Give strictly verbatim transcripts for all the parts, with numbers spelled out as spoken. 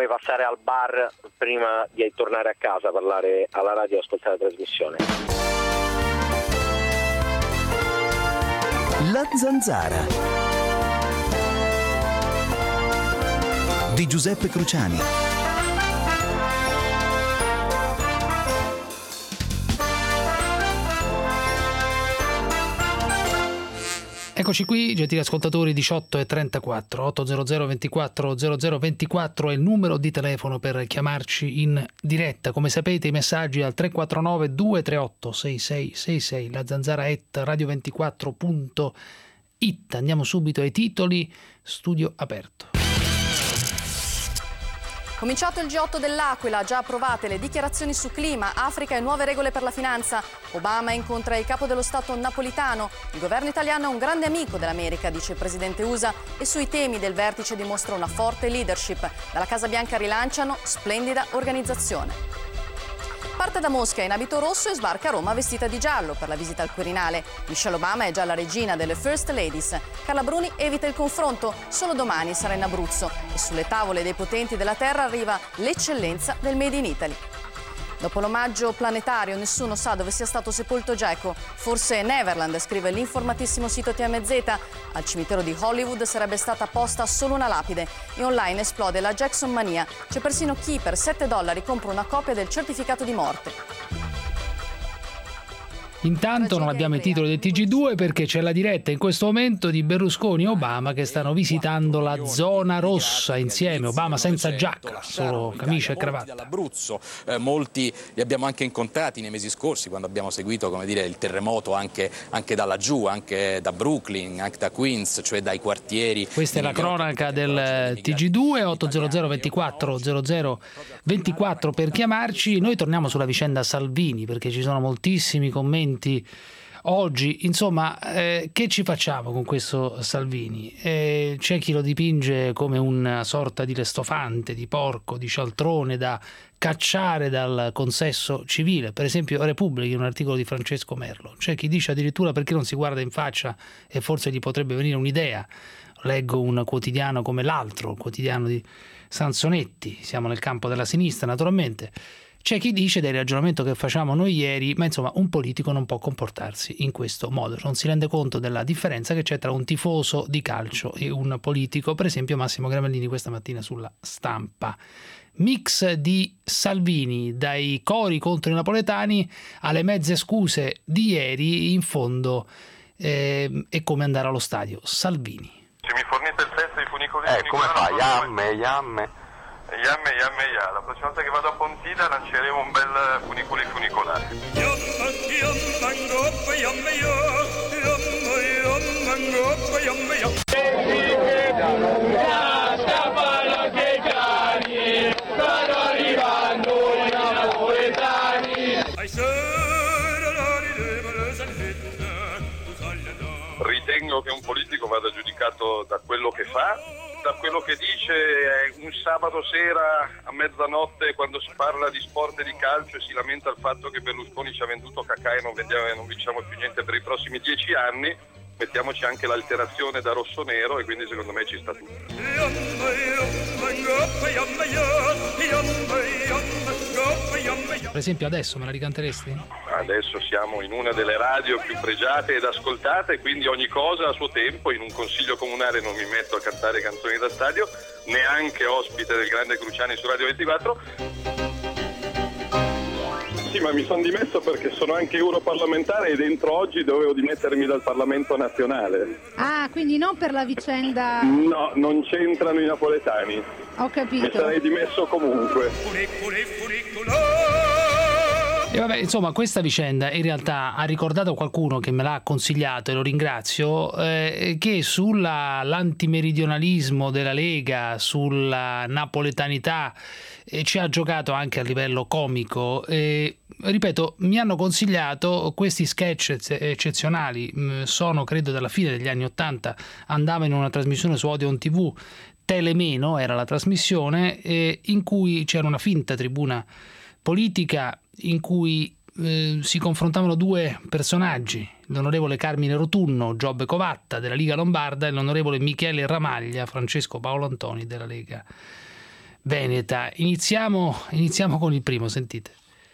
come passare al bar prima di tornare a casa, parlare alla radio e ascoltare la trasmissione. La Zanzara di Giuseppe Cruciani. Eccoci qui, gentili ascoltatori, diciotto e trentaquattro, ottocento ventiquattro zero zero ventiquattro è il numero di telefono per chiamarci in diretta. Come sapete, i messaggi al tre quattro nove due tre otto sei sei sei sei, la zanzara at radio ventiquattro punto it. Andiamo subito ai titoli, studio aperto. Cominciato il G otto dell'Aquila, già approvate le dichiarazioni su clima, Africa e nuove regole per la finanza. Obama incontra il capo dello Stato Napolitano. Il governo italiano è un grande amico dell'America, dice il presidente U S A, e sui temi del vertice dimostra una forte leadership. Dalla Casa Bianca rilanciano splendida organizzazione. Parte da Mosca in abito rosso e sbarca a Roma vestita di giallo per la visita al Quirinale. Michelle Obama è già la regina delle First Ladies. Carla Bruni evita il confronto, solo domani sarà in Abruzzo e sulle tavole dei potenti della terra arriva l'eccellenza del Made in Italy. Dopo l'omaggio planetario nessuno sa dove sia stato sepolto Geco. Forse Neverland, scrive l'informatissimo sito T M Z. Al cimitero di Hollywood sarebbe stata posta solo una lapide e online esplode la Jackson mania. C'è persino chi per sette dollari compra una copia del certificato di morte. Intanto non abbiamo i titoli del T G due perché c'è la diretta in questo momento di Berlusconi e Obama che stanno visitando la zona rossa insieme. Obama senza giacca, solo camicia e cravatta. All'Abruzzo, eh, molti li abbiamo anche incontrati nei mesi scorsi quando abbiamo seguito, come dire, il terremoto anche, anche da laggiù, anche da Brooklyn, anche da Queens, cioè dai quartieri. Questa è la cronaca del T G due, ottocento ventiquattro zero zero ventiquattro per chiamarci. Noi torniamo sulla vicenda Salvini perché ci sono moltissimi commenti oggi. Insomma, eh, che ci facciamo con questo Salvini? Eh, c'è chi lo dipinge come una sorta di restofante, di porco, di cialtrone da cacciare dal consesso civile. Per esempio Repubblica, un articolo di Francesco Merlo. C'è chi dice addirittura perché non si guarda in faccia e forse gli potrebbe venire un'idea. Leggo un quotidiano come l'altro, il quotidiano di Sansonetti, siamo nel campo della sinistra naturalmente. C'è chi dice del ragionamento che facciamo noi ieri, ma insomma un politico non può comportarsi in questo modo, non si rende conto della differenza che c'è tra un tifoso di calcio e un politico. Per esempio Massimo Gramellini questa mattina sulla Stampa. Mix di Salvini, dai cori contro i napoletani alle mezze scuse di ieri, in fondo eh, è come andare allo stadio. Salvini. Se mi fornite il test dei funicoli, eh, come fa? Yamme, yamme. Yamme, yamme, ya. La prossima volta che vado a Pontida lanceremo un bel funicoli funicolare. Ritengo che un politico vada giudicato da quello che fa, da quello che dice. Un sabato sera a mezzanotte, quando si parla di sport e di calcio e si lamenta il fatto che Berlusconi ci ha venduto cacà e non, vendiamo, non vinciamo più niente per i prossimi dieci anni, mettiamoci anche l'alterazione da rosso-nero e quindi secondo me ci sta tutto. Per esempio adesso me la ricanteresti? Adesso siamo in una delle radio più pregiate ed ascoltate, quindi ogni cosa a suo tempo. In un consiglio comunale non mi metto a cantare canzoni da stadio, neanche ospite del grande Cruciani su Radio ventiquattro. Sì, ma mi sono dimesso perché sono anche europarlamentare e dentro oggi dovevo dimettermi dal Parlamento nazionale. Ah, quindi non per la vicenda... No, non c'entrano i napoletani. Ho capito. Mi sarei dimesso comunque. E vabbè, insomma, questa vicenda in realtà ha ricordato qualcuno che me l'ha consigliato e lo ringrazio, eh, che sull'antimeridionalismo della Lega, sulla napoletanità, eh, ci ha giocato anche a livello comico. Eh, ripeto, mi hanno consigliato questi sketch eccezionali, mh, sono credo dalla fine degli anni Ottanta, andava in una trasmissione su Odeon tivù, Telemeno era la trasmissione, eh, in cui c'era una finta tribuna politica in cui eh, si confrontavano due personaggi, l'onorevole Carmine Rotunno, Giobbe Covatta della Liga Lombarda e l'onorevole Michele Ramaglia, Francesco Paolo Antoni della Lega veneta. Iniziamo, iniziamo con il primo, sentite.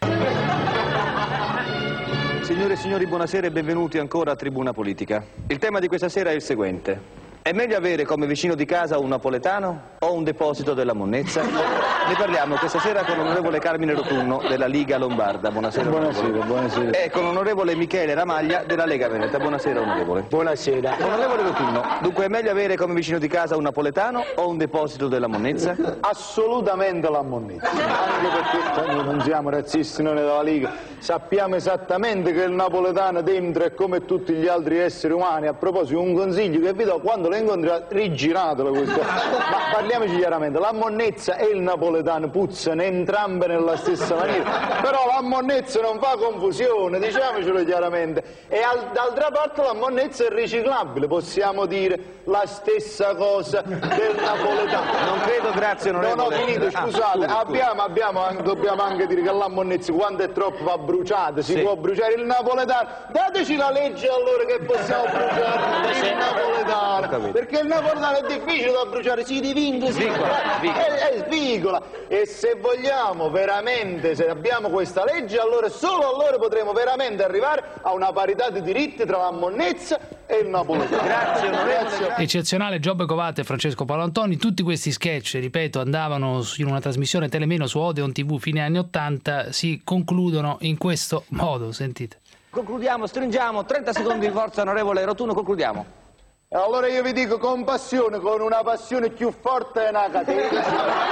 Signore e signori, buonasera e benvenuti ancora a Tribuna Politica. Il tema di questa sera è il seguente. È meglio avere come vicino di casa un napoletano o un deposito della monnezza? Ne parliamo questa sera con l'onorevole Carmine Rotunno della Liga Lombarda. Buonasera. Buonasera, buonasera. E con l'onorevole Michele Ramaglia della Lega Veneta. Buonasera onorevole. Buonasera. Onorevole Rotunno, dunque è meglio avere come vicino di casa un napoletano o un deposito della monnezza? Assolutamente la monnezza. Anche perché noi non siamo razzisti noi della Liga. Sappiamo esattamente che il napoletano dentro è come tutti gli altri esseri umani. A proposito, un consiglio che vi do: quando lo incontrate, rigiratelo questo. Ma parliamoci chiaramente, la monnezza e il napoletano puzzano entrambe nella stessa maniera. Però la monnezza non fa confusione, diciamocelo chiaramente. E al, d'altra parte la monnezza è riciclabile, possiamo dire la stessa cosa del napoletano. Non credo, grazie onorevole. No, no, finito, scusate. Ah, abbiamo, abbiamo, dobbiamo anche dire che la monnezza, quando è troppo, va bruciata, si sì. può bruciare. Il napoletano, dateci la legge allora che possiamo bruciare il napoletano, perché il napoletano è difficile da bruciare, si divinca, si svicola, è, è svicola. E se vogliamo veramente, se abbiamo questa legge, allora solo allora potremo veramente arrivare a una parità di diritti tra la monnezza e il napoletano. Grazie onorevole. Eccezionale Giobbe Covate e Francesco Paolo Antoni. Tutti questi sketch, ripeto, andavano in una trasmissione Telemeno su Odeon tivù fine anni ottanta, si concludono in questo modo, sentite. Concludiamo, stringiamo, trenta secondi di forza onorevole Rotunno, concludiamo. Allora io vi dico con passione, con una passione più forte di una catena,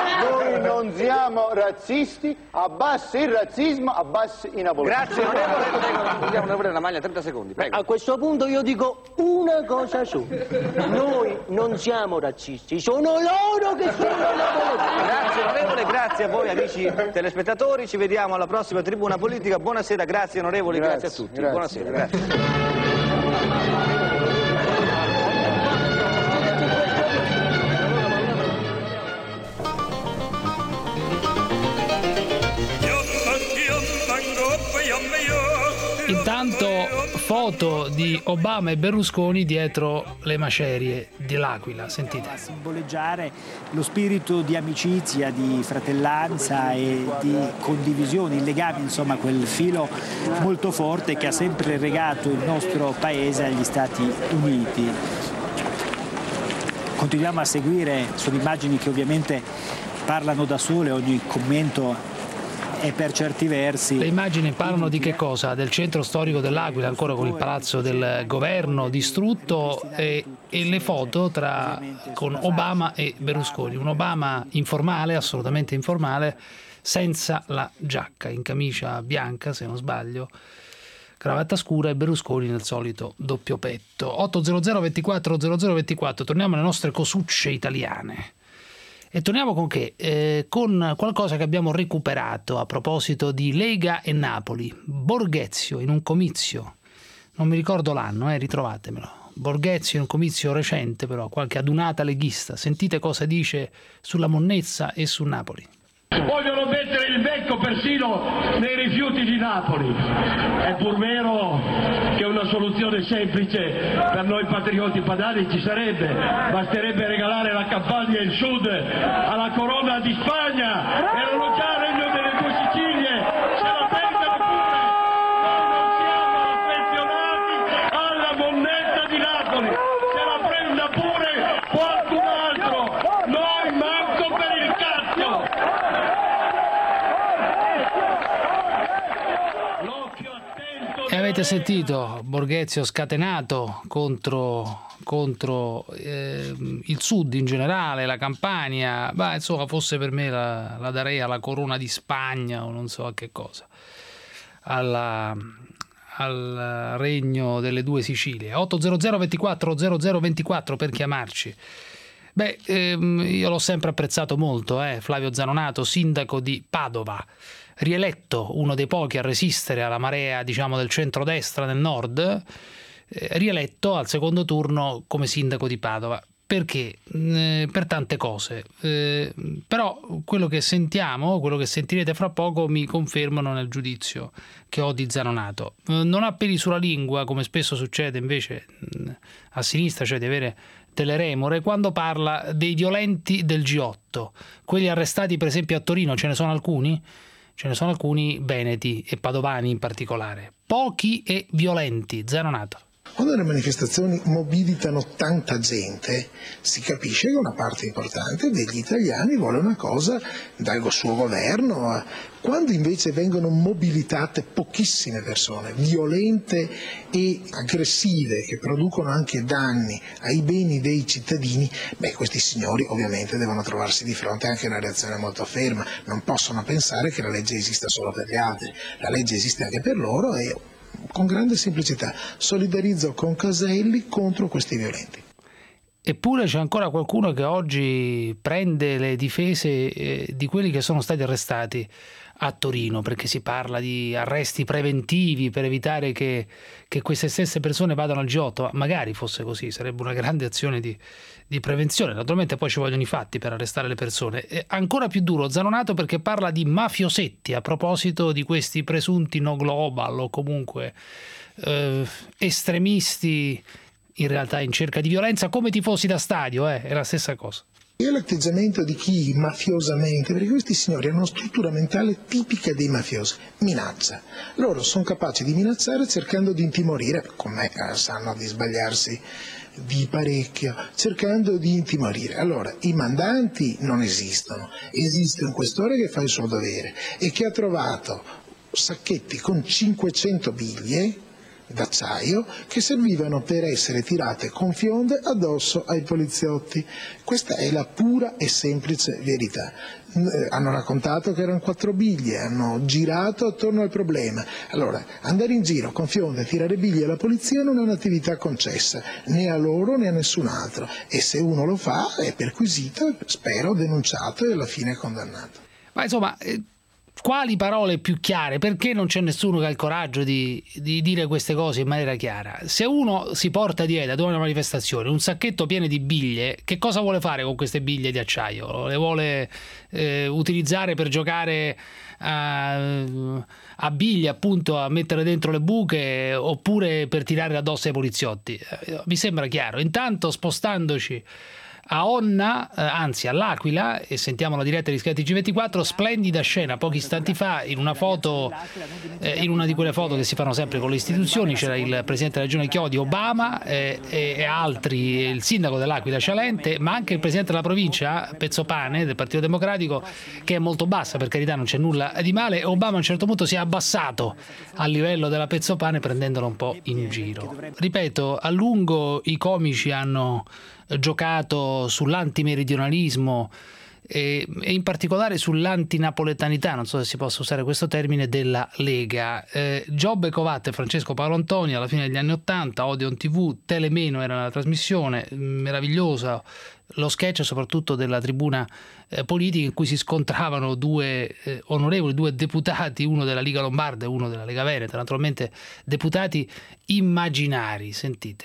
noi non siamo razzisti, abbassi il razzismo, abbassi i napoletani. Grazie onorevole, concludiamo onorevole Ramaglia, trenta secondi, prego. A questo punto io dico una cosa sola, noi non siamo razzisti, sono loro che sono napoletani. Grazie onorevole, grazie a voi amici telespettatori, ci vediamo alla prossima Tribuna Politica, buonasera, grazie onorevoli, grazie, grazie a tutti, grazie, buonasera, grazie. grazie. Intanto foto di Obama e Berlusconi dietro le macerie dell'Aquila, sentite. A simboleggiare lo spirito di amicizia, di fratellanza e di condivisione, il legame, insomma quel filo molto forte che ha sempre legato il nostro paese agli Stati Uniti. Continuiamo a seguire, sono immagini che ovviamente parlano da sole, ogni commento e per certi versi. Le immagini parlano di che cosa? Del centro storico dell'Aquila, ancora con il palazzo del governo distrutto, e, e le foto tra, con Obama e Berlusconi. Un Obama informale, assolutamente informale, senza la giacca, in camicia bianca se non sbaglio, cravatta scura, e Berlusconi nel solito doppio petto. otto zero zero ventiquattro zero zero ventiquattro, torniamo alle nostre cosucce italiane. E torniamo con che? Eh, con qualcosa che abbiamo recuperato a proposito di Lega e Napoli. Borghezio in un comizio, non mi ricordo l'anno, eh, ritrovatemelo. Borghezio in un comizio recente, però, qualche adunata leghista. Sentite cosa dice sulla monnezza e su Napoli. Vogliono mettere il becco persino nei rifiuti di Napoli. È pur vero che una soluzione semplice per noi patrioti padani ci sarebbe. Basterebbe regalare la Campania e il Sud alla corona di Spagna. Erano già regno delle due Sicilie. Se la prendano pure. Noi non siamo affezionati alla monnezza di Napoli. Se la prenda pure qualcun altro. Noi manco per il cazzo. E avete sentito Borghezio scatenato contro, contro eh, il Sud in generale, la Campania. Beh, insomma, fosse per me la, la darei alla corona di Spagna o non so a che cosa, alla, al regno delle due Sicilie. otto zero zero ventiquattro zero zero ventiquattro per chiamarci. Beh, ehm, io l'ho sempre apprezzato molto, eh, Flavio Zanonato, sindaco di Padova, rieletto, uno dei pochi a resistere alla marea, diciamo, del centrodestra nel nord, eh, rieletto al secondo turno come sindaco di Padova. Perché? Eh, per tante cose. Eh, però quello che sentiamo, quello che sentirete fra poco, mi confermano nel giudizio che ho di Zanonato. Eh, non ha peli sulla lingua, come spesso succede invece mh, a sinistra, cioè di avere Teleremore quando parla dei violenti del G otto, quelli arrestati per esempio a Torino. Ce ne sono alcuni? Ce ne sono alcuni veneti e padovani in particolare, pochi e violenti. Zanonato. Quando le manifestazioni mobilitano tanta gente, si capisce che una parte importante degli italiani vuole una cosa dal suo governo. Quando invece vengono mobilitate pochissime persone, violente e aggressive, che producono anche danni ai beni dei cittadini, beh, questi signori ovviamente devono trovarsi di fronte anche a una reazione molto ferma. Non possono pensare che la legge esista solo per gli altri, la legge esiste anche per loro e con grande semplicità solidarizzo con Caselli contro questi violenti. Eppure c'è ancora qualcuno che oggi prende le difese eh, di quelli che sono stati arrestati a Torino, perché si parla di arresti preventivi per evitare che, che queste stesse persone vadano al G otto. Magari fosse così, sarebbe una grande azione di, di prevenzione. Naturalmente poi ci vogliono i fatti per arrestare le persone. E ancora più duro Zanonato, perché parla di mafiosetti a proposito di questi presunti no global o comunque eh, estremisti in realtà in cerca di violenza, come tifosi da stadio, eh, è la stessa cosa. È l'atteggiamento di chi mafiosamente, perché questi signori hanno una struttura mentale tipica dei mafiosi, minaccia. Loro sono capaci di minacciare cercando di intimorire, come sanno di sbagliarsi di parecchio, cercando di intimorire. Allora, i mandanti non esistono, esiste un questore che fa il suo dovere e che ha trovato sacchetti con cinquecento biglie d'acciaio che servivano per essere tirate con fionde addosso ai poliziotti. Questa è la pura e semplice verità. Hanno raccontato che erano quattro biglie, hanno girato attorno al problema. Allora, andare in giro con fionde e tirare biglie alla polizia non è un'attività concessa né a loro né a nessun altro, e se uno lo fa è perquisito, spero denunciato e alla fine condannato. Ma insomma, eh... quali parole più chiare? Perché non c'è nessuno che ha il coraggio di, di dire queste cose in maniera chiara? Se uno si porta dietro ad una manifestazione un sacchetto pieno di biglie, che cosa vuole fare con queste biglie di acciaio? Le vuole eh, utilizzare per giocare a, a biglie, appunto, a mettere dentro le buche, oppure per tirare addosso ai poliziotti? Eh, mi sembra chiaro. Intanto, spostandoci a Onna, eh, anzi all'Aquila, e sentiamo la diretta di Sky T G ventiquattro, splendida scena pochi istanti fa in una foto, eh, in una di quelle foto che si fanno sempre con le istituzioni. C'era il presidente della regione Chiodi, Obama, eh, e, e altri, il sindaco dell'Aquila Cialente, ma anche il presidente della provincia Pezzopane del Partito Democratico, che è molto bassa, per carità, non c'è nulla di male. Obama a un certo punto si è abbassato al livello della Pezzopane prendendolo un po' in giro. Ripeto, a lungo i comici hanno giocato sull'antimeridionalismo e, e in particolare sull'antinapoletanità, non so se si possa usare questo termine, della Lega. Eh, Giobbe Covatta e Francesco Paolo Antoni alla fine degli anni Ottanta, Odeon tivù, Telemeno era la trasmissione, meravigliosa, lo sketch soprattutto della tribuna eh, politica in cui si scontravano due eh, onorevoli, due deputati, uno della Liga Lombarda e uno della Lega Veneta, naturalmente deputati immaginari. Sentite.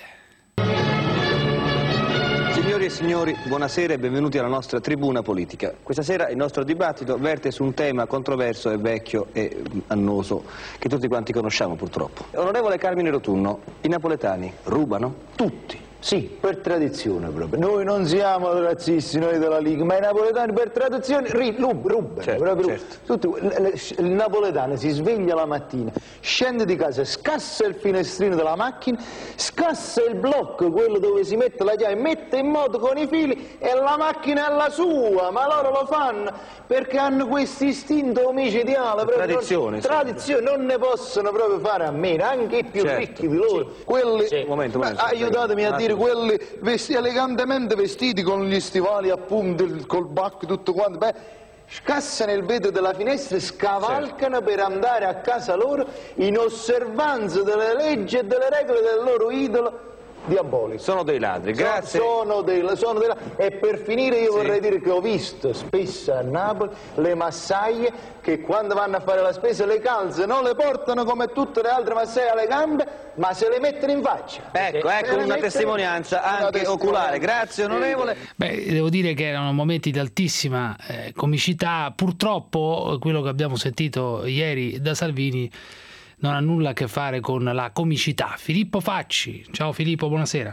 Signori e signori, buonasera e benvenuti alla nostra tribuna politica. Questa sera il nostro dibattito verte su un tema controverso e vecchio e annoso che tutti quanti conosciamo purtroppo. Onorevole Carmine Rotunno, i napoletani rubano? Tutti. Sì, per tradizione proprio. Noi non siamo razzisti, noi della Liga, ma i napoletani per tradizione rub, rubano. Certo, proprio. certo. Tutti, il napoletano si sveglia la mattina, scende di casa, scassa il finestrino della macchina, scassa il blocco, quello dove si mette la chiave, mette in moto con i fili e la macchina è la sua, ma loro lo fanno perché hanno questo istinto omicidiale. Tradizione. Non, tradizione, non ne possono proprio fare a meno, anche i più certo. ricchi di loro. Sì. Quelli, sì. Un momento, un momento, aiutatemi a dire, quelli vesti, elegantemente vestiti con gli stivali appunto, col bacco tutto quanto, beh, scassano il vetro della finestra e scavalcano certo. per andare a casa loro in osservanza delle leggi e delle regole del loro idolo diabolico. Sono dei ladri, grazie. Sono dei, sono dei ladri. E per finire io sì. vorrei dire che ho visto spesso a Napoli le massaie che quando vanno a fare la spesa le calze non le portano come tutte le altre massaie alle gambe, ma se le mettono in faccia. Ecco, ecco una mettono... testimonianza anche una testimonianza. oculare. Grazie onorevole. Beh, devo dire che erano momenti di altissima eh, comicità. Purtroppo quello che abbiamo sentito ieri da Salvini non ha nulla a che fare con la comicità. Filippo Facci, ciao Filippo, buonasera.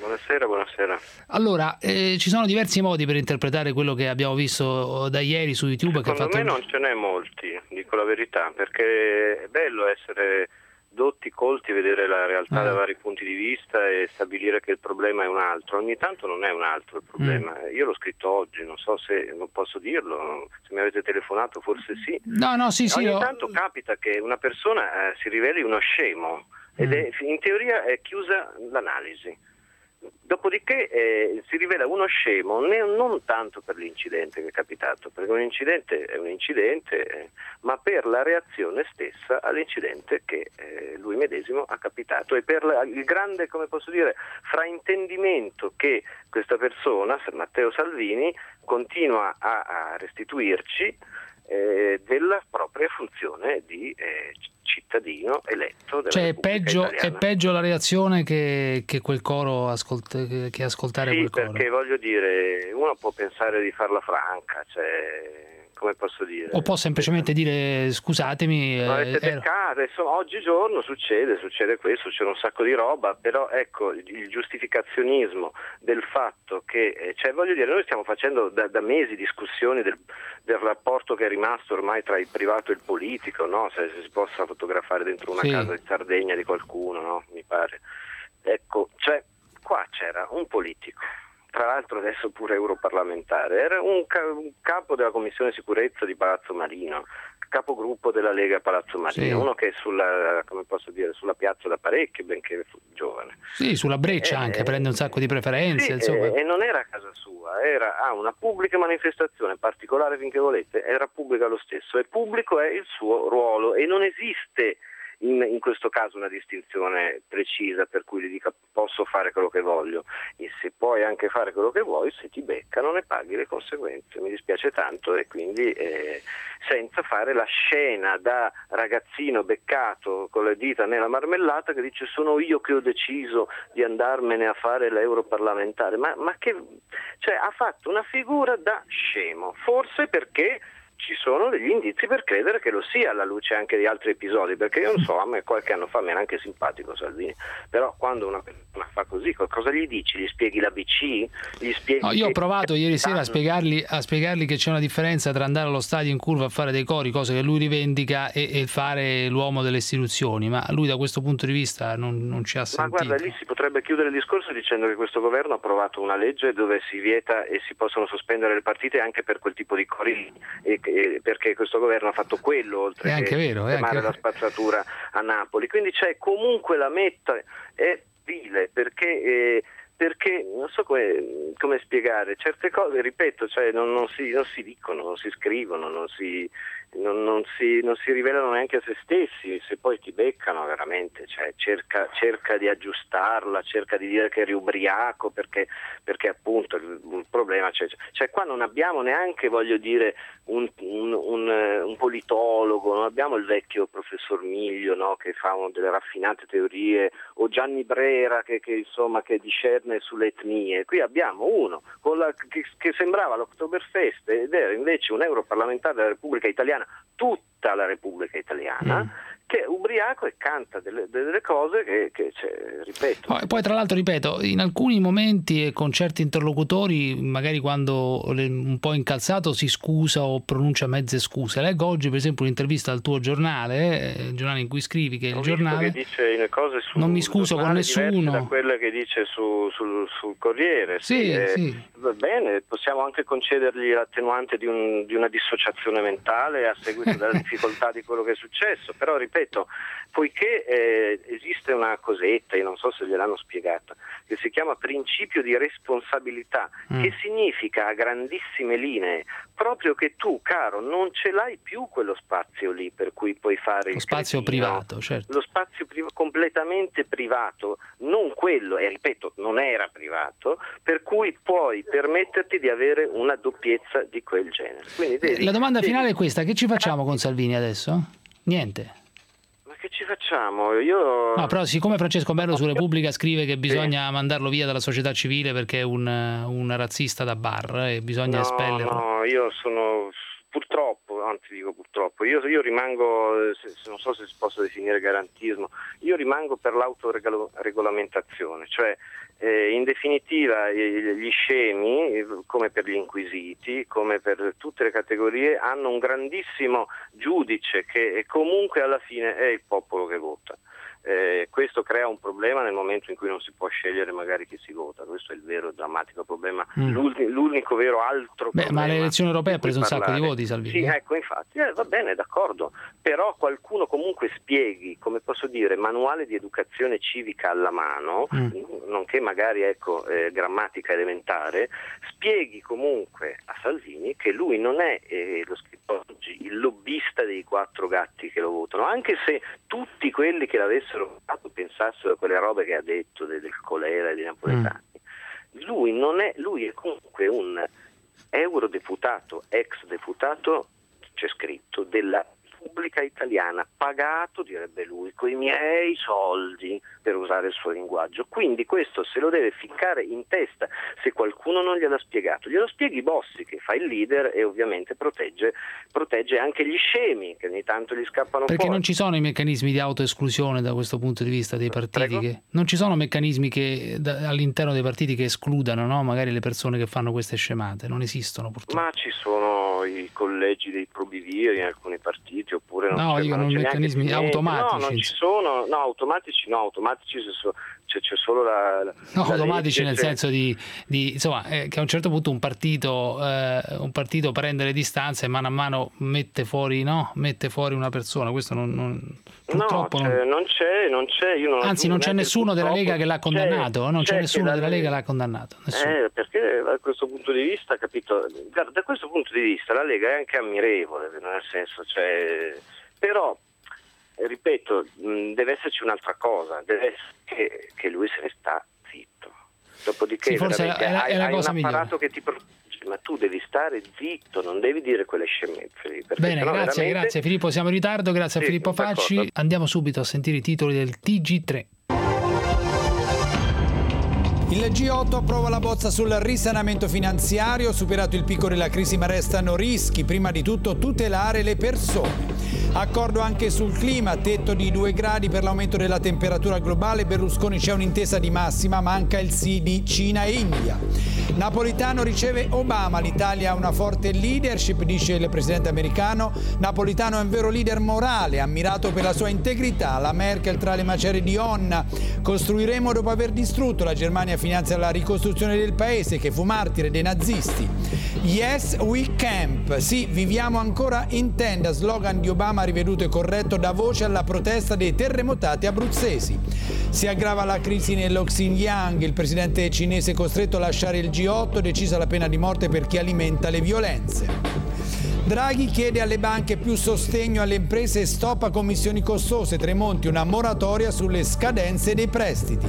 Buonasera, buonasera. Allora, eh, ci sono diversi modi per interpretare quello che abbiamo visto da ieri su YouTube. Secondo che ha fatto me non ce n'è molti, dico la verità, perché è bello essere dotti, colti, vedere la realtà eh. da vari punti di vista e stabilire che il problema è un altro. Ogni tanto non è un altro il problema. Mm. Io l'ho scritto oggi, non so se non posso dirlo, se mi avete telefonato forse sì. No, no, sì, sì. Ogni io... tanto capita che una persona eh, si riveli uno scemo ed è, in teoria è chiusa l'analisi. Dopodiché eh, si rivela uno scemo ne, non tanto per l'incidente che è capitato, perché un incidente è un incidente, eh, ma per la reazione stessa all'incidente che eh, lui medesimo ha capitato e per la, il grande, come posso dire, fraintendimento che questa persona, Matteo Salvini, continua a, a restituirci eh, della propria funzione di eh, cittadino eletto della cioè è peggio, italiana. è peggio la reazione che, che quel coro ascolt- che ascoltare sì, quel coro. Perché voglio dire, uno può pensare di farla franca, cioè come posso dire, o può semplicemente dire scusatemi, non avete eh, peccato, insomma, oggigiorno succede, succede questo, succede un sacco di roba, però ecco il giustificazionismo del fatto che, cioè voglio dire, noi stiamo facendo da, da mesi discussioni del, del rapporto che è rimasto ormai tra il privato e il politico, no? Se, se si possa fotografare dentro una sì. casa di Sardegna di qualcuno, no? Mi pare. Ecco, cioè qua c'era un politico, tra l'altro adesso pure europarlamentare, era un, ca- un capo della Commissione Sicurezza di Palazzo Marino, capogruppo della Lega Palazzo Marino, sì. Uno che è sulla, come posso dire, sulla piazza da parecchio, benché giovane. Sì, sulla breccia eh, anche, prende un sacco di preferenze. Sì, insomma. E, e non era a casa sua, era a una pubblica manifestazione, particolare finché volete, era pubblica lo stesso, e pubblico è il suo ruolo e non esiste In, in questo caso una distinzione precisa per cui gli dica posso fare quello che voglio, e se puoi anche fare quello che vuoi, se ti beccano ne paghi le conseguenze. Mi dispiace tanto, e quindi eh, senza fare la scena da ragazzino beccato con le dita nella marmellata che dice sono io che ho deciso di andarmene a fare l'europarlamentare, ma, ma che, cioè, ha fatto una figura da scemo, forse perché ci sono degli indizi per credere che lo sia, alla luce anche di altri episodi, perché io non so, a me qualche anno fa mi era anche simpatico Salvini, però quando una persona fa così, cosa gli dici? Gli spieghi l'A B C? Gli spieghi no, io ho provato che... ieri sera a spiegargli, a spiegargli che c'è una differenza tra andare allo stadio in curva a fare dei cori, cosa che lui rivendica, e, e fare l'uomo delle istituzioni, ma lui da questo punto di vista non, non ci ha sentito. Ma guarda, lì si potrebbe chiudere il discorso dicendo che questo governo ha approvato una legge dove si vieta e si possono sospendere le partite anche per quel tipo di cori, e, e, perché questo governo ha fatto quello, oltre è anche che vero, è chiamare anche... la spazzatura a Napoli. Quindi c'è comunque la metta, è vile, perché... Eh, perché non so come, come spiegare certe cose, ripeto, cioè non, non, si, non si dicono, non si scrivono, non si, non, non, si, non si rivelano neanche a se stessi, se poi ti beccano veramente, cioè cerca, cerca di aggiustarla, cerca di dire che eri ubriaco perché, perché appunto il, il problema c'è, cioè qua non abbiamo neanche, voglio dire, un, un, un, un politologo, non abbiamo il vecchio professor Miglio, no, che fa delle raffinate teorie, o Gianni Brera che, che insomma che discerne sulle etnie. Qui abbiamo uno con la, che, che sembrava l'Oktoberfest ed era invece un europarlamentare della Repubblica Italiana, tutta la Repubblica Italiana, mm. che è ubriaco e canta delle, delle cose che, che cioè, ripeto. Poi, poi tra l'altro, ripeto, in alcuni momenti e con certi interlocutori, magari quando un po' incalzato si scusa o pronuncia mezze scuse. Leggo oggi per esempio un'intervista al tuo giornale, eh, il giornale in cui scrivi che è il Ho giornale che dice cose su, non mi scuso con nessuno, da quelle che dice su, sul, sul Corriere. Sì, eh, sì. Va bene, possiamo anche concedergli l'attenuante di, un, di una dissociazione mentale a seguito della difficoltà di quello che è successo, però ripeto, poiché eh, esiste una cosetta, io non so se gliel'hanno spiegata, che si chiama principio di responsabilità, mm. che significa a grandissime linee proprio che tu, caro, non ce l'hai più quello spazio lì per cui puoi fare lo il spazio cretino, privato, certo. Lo spazio priv- completamente privato, non quello, e ripeto, non era privato, per cui puoi permetterti di avere una doppiezza di quel genere. Quindi devi, la domanda devi... finale è questa: che ci facciamo con Salvini adesso? Niente. Che ci facciamo? Io... No, però siccome Francesco Merlo su Repubblica scrive che bisogna sì. mandarlo via dalla società civile perché è un, un razzista da bar e bisogna no, espellerlo. No, io sono purtroppo, non ti dico purtroppo, io, io rimango, se, se non so se si possa definire garantismo, io rimango per l'autoregolamentazione, cioè eh, in definitiva gli scemi, come per gli inquisiti, come per tutte le categorie, hanno un grandissimo giudice che comunque alla fine è il popolo che vota. Eh, questo crea un problema nel momento in cui non si può scegliere magari chi si vota, questo è il vero drammatico problema, mm. l'unico, l'unico vero altro Beh, problema. Ma alle elezioni europee ha preso un parlare. sacco di voti Salvini. Sì, ecco, infatti, eh, va bene, d'accordo, però qualcuno comunque spieghi, come posso dire, manuale di educazione civica alla mano, mm. nonché magari ecco eh, grammatica elementare, spieghi comunque a Salvini che lui non è, eh, lo scritto oggi, il lobbista dei quattro gatti che lo votano, anche se tutti quelli che l'avessero pensassero a quelle robe che ha detto del, del colera e dei napoletani. Mm. Lui non è, lui è comunque un eurodeputato, ex deputato, c'è scritto, della Repubblica Italiana, pagato, direbbe lui, coi miei soldi, per usare il suo linguaggio. Quindi questo se lo deve ficcare in testa, se qualcuno non gliel'ha spiegato. Glielo spieghi Bossi, che fa il leader e ovviamente protegge, protegge anche gli scemi, che ogni tanto gli scappano Perché fuori. non ci sono i meccanismi di autoesclusione da questo punto di vista dei partiti? Che, non ci sono meccanismi che da, all'interno dei partiti che escludano, no? Magari le persone che fanno queste scemate, non esistono purtroppo. Ma ci sono i collegi dei probiviri in alcuni partiti, oppure non, no, c'è, dico, non c'è meccanismi automatici. No, non ci sono, no, automatici no, automatici c'è, c'è solo la, la no, la automatici legge, nel c'è... senso di, di insomma, eh, che a un certo punto un partito eh, un partito prende le distanze e mano a mano mette fuori, no? Mette fuori una persona, questo non, non purtroppo no, non... non c'è, non c'è, io non anzi non c'è nessuno della Lega che l'ha condannato, non c'è, c'è nessuno della Lega che l'ha condannato, eh, perché da questo punto di vista, capito, da questo punto di vista la Lega è anche ammirevole, nel senso, cioè, però ripeto, deve esserci un'altra cosa, deve essere che, che lui se ne sta zitto, dopodiché sì, forse è la, è la hai, cosa hai un apparato migliore. che ti protegge, ma tu devi stare zitto, non devi dire quelle scemenze. Bene, grazie, veramente... grazie Filippo, siamo in ritardo, grazie sì, a Filippo Facci, d'accordo. Andiamo subito a sentire i titoli del T G tre. Il G otto approva la bozza sul risanamento finanziario, superato il picco della crisi ma restano rischi, prima di tutto tutelare le persone. Accordo anche sul clima, tetto di due gradi per l'aumento della temperatura globale, Berlusconi c'è un'intesa di massima, manca il sì di Cina e India. Napolitano riceve Obama, l'Italia ha una forte leadership, dice il presidente americano. Napolitano è un vero leader morale, ammirato per la sua integrità. La Merkel tra le macerie di Onna. Costruiremo dopo aver distrutto. La Germania finanzia la ricostruzione del paese che fu martire dei nazisti. Yes, we camp. Sì, viviamo ancora in tenda. Slogan di Obama riveduto e corretto, dà voce alla protesta dei terremotati abruzzesi. Si aggrava la crisi nello Xinjiang. Il presidente cinese è costretto a lasciare il G otto, decisa la pena di morte per chi alimenta le violenze. Draghi chiede alle banche più sostegno alle imprese e stop a commissioni costose. Tremonti una moratoria sulle scadenze dei prestiti.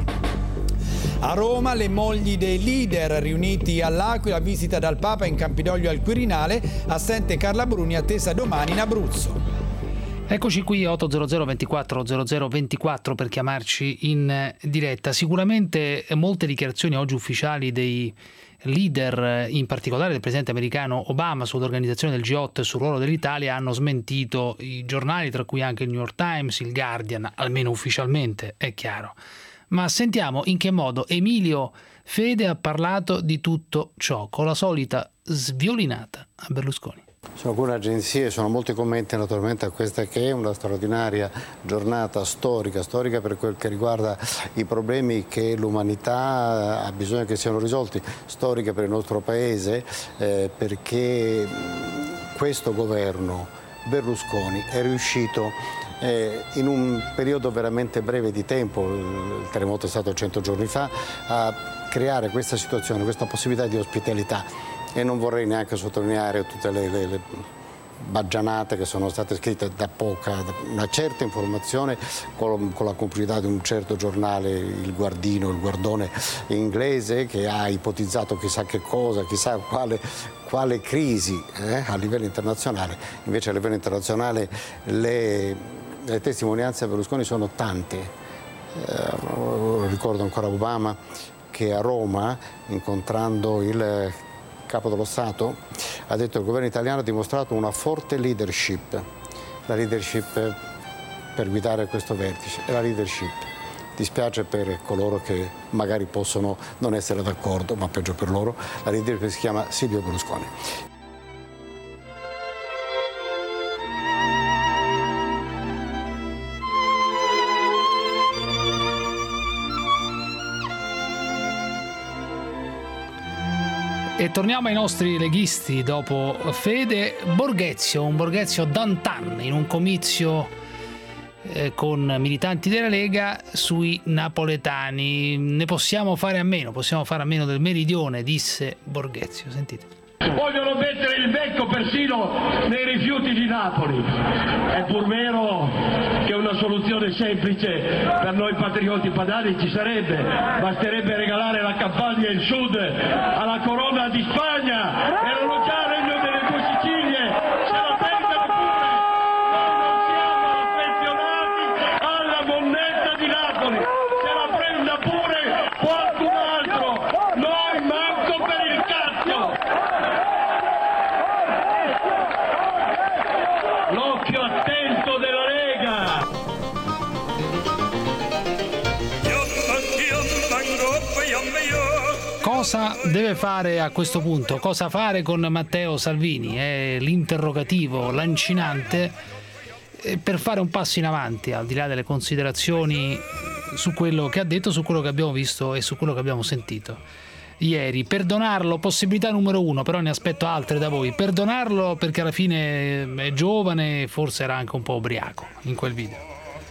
A Roma le mogli dei leader riuniti all'Aquila, visita dal Papa in Campidoglio al Quirinale, assente Carla Bruni, attesa domani in Abruzzo. Eccoci qui, otto zero zero ventiquattro zero zero ventiquattro per chiamarci in diretta. Sicuramente molte dichiarazioni oggi ufficiali dei leader, in particolare del presidente americano Obama, sull'organizzazione del G otto e sul ruolo dell'Italia hanno smentito i giornali, tra cui anche il New York Times, il Guardian, almeno ufficialmente, è chiaro. Ma sentiamo in che modo Emilio Fede ha parlato di tutto ciò, con la solita sviolinata a Berlusconi. Su alcune agenzie sono molti commenti naturalmente a questa che è una straordinaria giornata storica, storica per quel che riguarda i problemi che l'umanità ha bisogno che siano risolti, storica per il nostro Paese eh, perché questo governo Berlusconi è riuscito eh, in un periodo veramente breve di tempo, il terremoto è stato cento giorni fa, a creare questa situazione, questa possibilità di ospitalità. E non vorrei neanche sottolineare tutte le, le, le baggianate che sono state scritte da poca, una certa informazione con, con la complicità di un certo giornale, il Guardino, il Guardone inglese, che ha ipotizzato chissà che cosa, chissà quale, quale crisi eh, a livello internazionale. Invece a livello internazionale le, le testimonianze a Berlusconi sono tante. Eh, ricordo ancora Obama che a Roma, incontrando il Capo dello Stato, ha detto che il governo italiano ha dimostrato una forte leadership, la leadership per guidare questo vertice e la leadership. Dispiace per coloro che magari possono non essere d'accordo, ma peggio per loro, la leadership si chiama Silvio Berlusconi. E torniamo ai nostri leghisti dopo Fede. Borghezio, un Borghezio d'antan in un comizio eh, con militanti della Lega sui napoletani. Ne possiamo fare a meno, possiamo fare a meno del meridione, disse Borghezio. Sentite. Vogliono mettere il becco persino nei rifiuti di Napoli. È pur vero che una soluzione semplice per noi patrioti padani ci sarebbe. Basterebbe regalare la Campania e il Sud alla corona di Spagna. Erano già regno delle due Sicilie. Se la prendano pure. Noi non siamo affezionati alla moneta di Napoli. Se la prenda pure qualcun altro. Noi manco per il cazzo. L'occhio attento della Lega! Cosa deve fare a questo punto? Cosa fare con Matteo Salvini? È l'interrogativo lancinante per fare un passo in avanti, al di là delle considerazioni su quello che ha detto, su quello che abbiamo visto e su quello che abbiamo sentito ieri. Perdonarlo, possibilità numero uno, però ne aspetto altre da voi. Perdonarlo perché alla fine è giovane, forse era anche un po' ubriaco in quel video.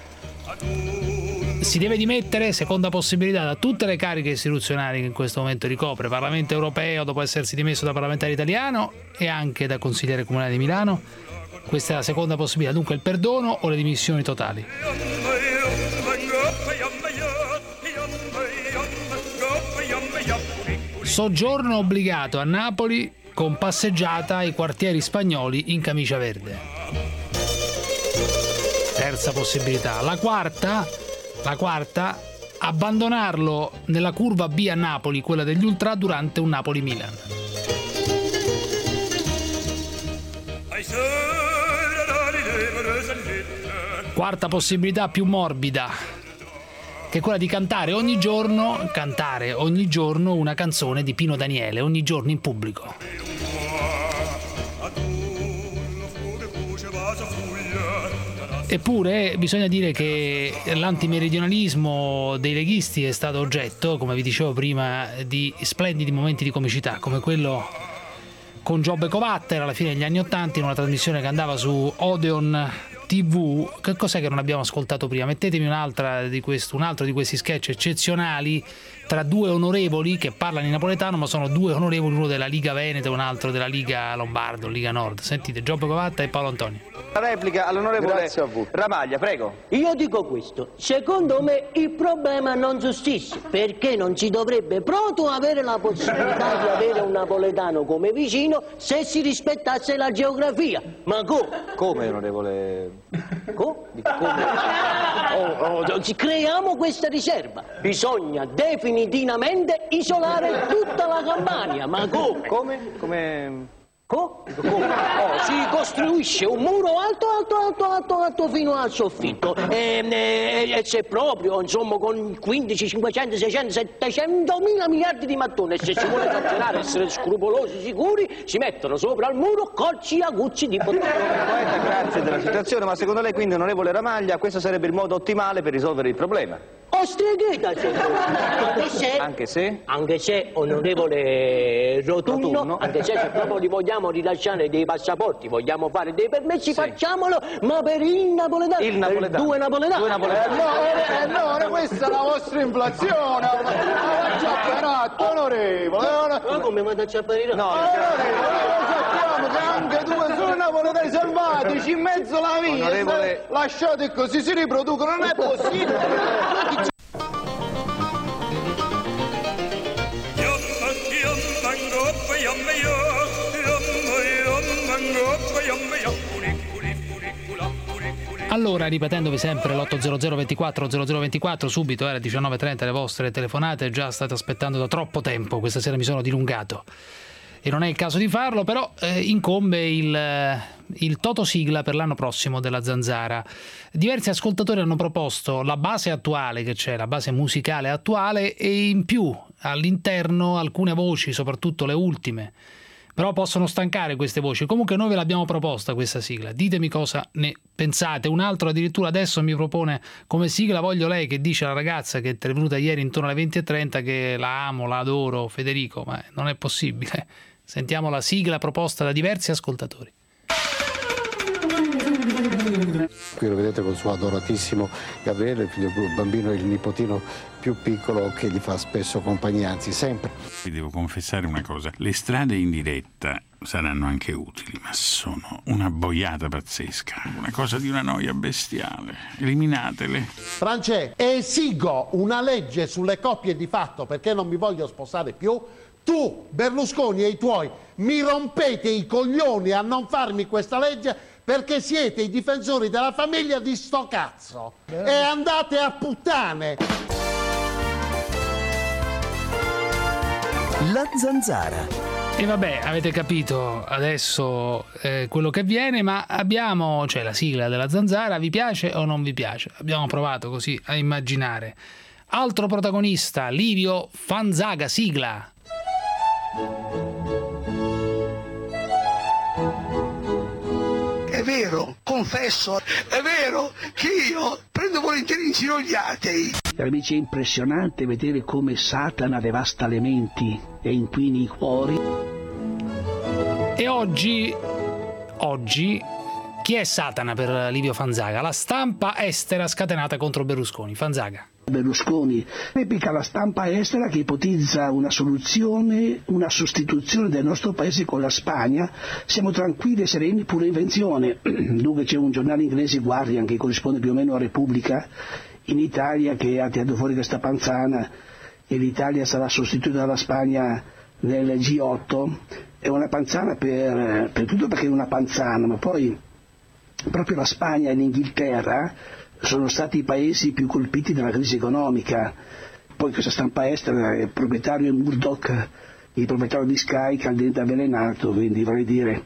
Si deve dimettere, seconda possibilità, da tutte le cariche istituzionali che in questo momento ricopre, Parlamento europeo dopo essersi dimesso da parlamentare italiano e anche da consigliere comunale di Milano. Questa è la seconda possibilità, dunque il perdono o le dimissioni totali. Soggiorno obbligato a Napoli con passeggiata ai quartieri spagnoli in camicia verde. Terza possibilità. La quarta, la quarta, abbandonarlo nella curva B a Napoli, quella degli ultra, durante un Napoli-Milan. Quarta possibilità più morbida, che è quella di cantare ogni giorno, cantare ogni giorno una canzone di Pino Daniele, ogni giorno in pubblico. Eppure bisogna dire che l'antimeridionalismo dei leghisti è stato oggetto, come vi dicevo prima, di splendidi momenti di comicità, come quello con Giobbe Covatta, era alla fine degli anni Ottanta, in una trasmissione che andava su Odeon tivù. Che cos'è che non abbiamo ascoltato prima? Mettetemi un'altra di questo, un altro di questi sketch eccezionali tra due onorevoli che parlano in napoletano, ma sono due onorevoli, uno della Liga Veneto e un altro della Liga Lombardo, Liga Nord. Sentite, Giobbe Covatta e Paolo Antonio. La replica all'onorevole Ramaglia, prego. Io dico questo, secondo me il problema non sussiste, perché non si dovrebbe proprio avere la possibilità di avere un napoletano come vicino se si rispettasse la geografia. Ma come? Come, onorevole? Co? Come? Oh, oh, creiamo questa riserva, bisogna definitivamente isolare tutta la Campania. Ma come? Come? Come? Co? Come? Oh, si costruisce un muro alto, alto, alto, alto, alto fino al soffitto e, e, e se proprio, insomma, con quindici, cinquecento, seicento, settecentomila miliardi di mattoni, se si vuole esagerare, essere scrupolosi, sicuri, si mettono sopra il muro cocci aguzzi di bottone. Poeta, grazie della situazione, ma secondo lei quindi, onorevole Ramaglia, questo sarebbe il modo ottimale per risolvere il problema? Ostrichetta, anche se, anche se, anche se onorevole Rotunno, Rotunno, anche se, se proprio li vogliamo rilasciare dei passaporti, vogliamo fare dei permessi, sì, facciamolo, ma per il napoletano, il napoletano. Per due napoletani. Due napoletani. Eh, no, eh, no, questa è la vostra inflazione, la ciapperatto, onorevole. Ma come mi da ciapperire? No, onorevole, sappiamo che anche due sono napoletani selvatici in mezzo alla via, onorevole... lasciate così si riproducono, non è possibile. Allora, ripetendovi sempre l'otto zero zero ventiquattro zero zero ventiquattro, subito alle diciannove e trenta le vostre telefonate, già state aspettando da troppo tempo, questa sera mi sono dilungato. e non è il caso di farlo, però eh, incombe il, il toto sigla per l'anno prossimo della Zanzara. Diversi ascoltatori hanno proposto la base attuale che c'è, la base musicale attuale, e in più all'interno alcune voci, soprattutto le ultime. Però possono stancare queste voci. Comunque noi ve l'abbiamo proposta questa sigla. Ditemi cosa ne pensate. Un altro addirittura adesso mi propone come sigla Voglio lei, che dice alla ragazza che è venuta ieri intorno alle venti e trenta che la amo, la adoro, Federico, ma non è possibile. Sentiamo la sigla proposta da diversi ascoltatori. Qui lo vedete col suo adoratissimo Gabriele, il figlio il bambino, il nipotino più piccolo che gli fa spesso compagnia, anzi sempre. Vi devo confessare una cosa, le strade in diretta saranno anche utili, ma sono una boiata pazzesca, una cosa di una noia bestiale. Eliminatele. France, esigo una legge sulle coppie di fatto perché non mi voglio sposare più. Tu, Berlusconi e i tuoi, mi rompete i coglioni a non farmi questa legge perché siete i difensori della famiglia di sto cazzo. E andate a puttane. La Zanzara. E vabbè, avete capito adesso eh, quello che viene, ma abbiamo, cioè la sigla della Zanzara, vi piace o non vi piace? Abbiamo provato così a immaginare. Altro protagonista, Livio Fanzaga, sigla. È vero, confesso, è vero che io prendo volentieri in giro gli atei. Amici, è impressionante vedere come Satana devasta le menti e inquini i cuori. E oggi, oggi, chi è Satana per Livio Fanzaga? La stampa estera scatenata contro Berlusconi. Fanzaga. Berlusconi replica la stampa estera che ipotizza una soluzione, una sostituzione del nostro paese con la Spagna. Siamo tranquilli e sereni, pure invenzione. Dunque c'è un giornale inglese, Guardian, che corrisponde più o meno a Repubblica, in Italia, che ha tirato fuori questa panzana e l'Italia sarà sostituita dalla Spagna nel G otto. È una panzana per, per tutto perché è una panzana, ma poi proprio la Spagna e l'Inghilterra sono stati i paesi più colpiti dalla crisi economica. Poi questa stampa estera, il proprietario è Murdoch, il proprietario di Sky, caldente avvelenato, quindi vorrei dire.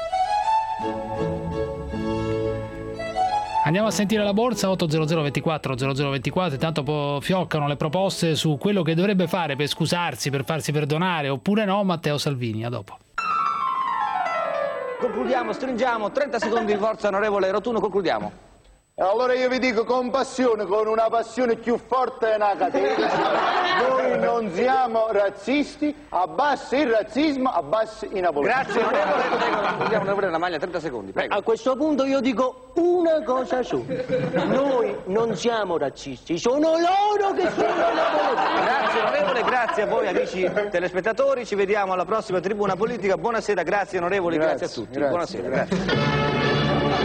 Andiamo a sentire la borsa. Otto zero zero ventiquattro zero zero ventiquattro. Intanto fioccano le proposte su quello che dovrebbe fare per scusarsi, per farsi perdonare oppure no Matteo Salvini. A dopo. Concludiamo, stringiamo, trenta secondi di forza, onorevole Rotunno, concludiamo. Allora io vi dico con passione, con una passione più forte di una catena, noi non siamo razzisti, abbassi il razzismo, abbassi i napoletani. Grazie onorevole, prego, concludiamo onorevole La Maglia, trenta secondi, prego. A questo punto io dico una cosa sola, noi non siamo razzisti, sono loro che sono napoletani. Grazie onorevole, grazie a voi amici telespettatori, ci vediamo alla prossima Tribuna Politica, buonasera, grazie onorevoli, grazie, grazie a tutti, grazie, buonasera. Grazie.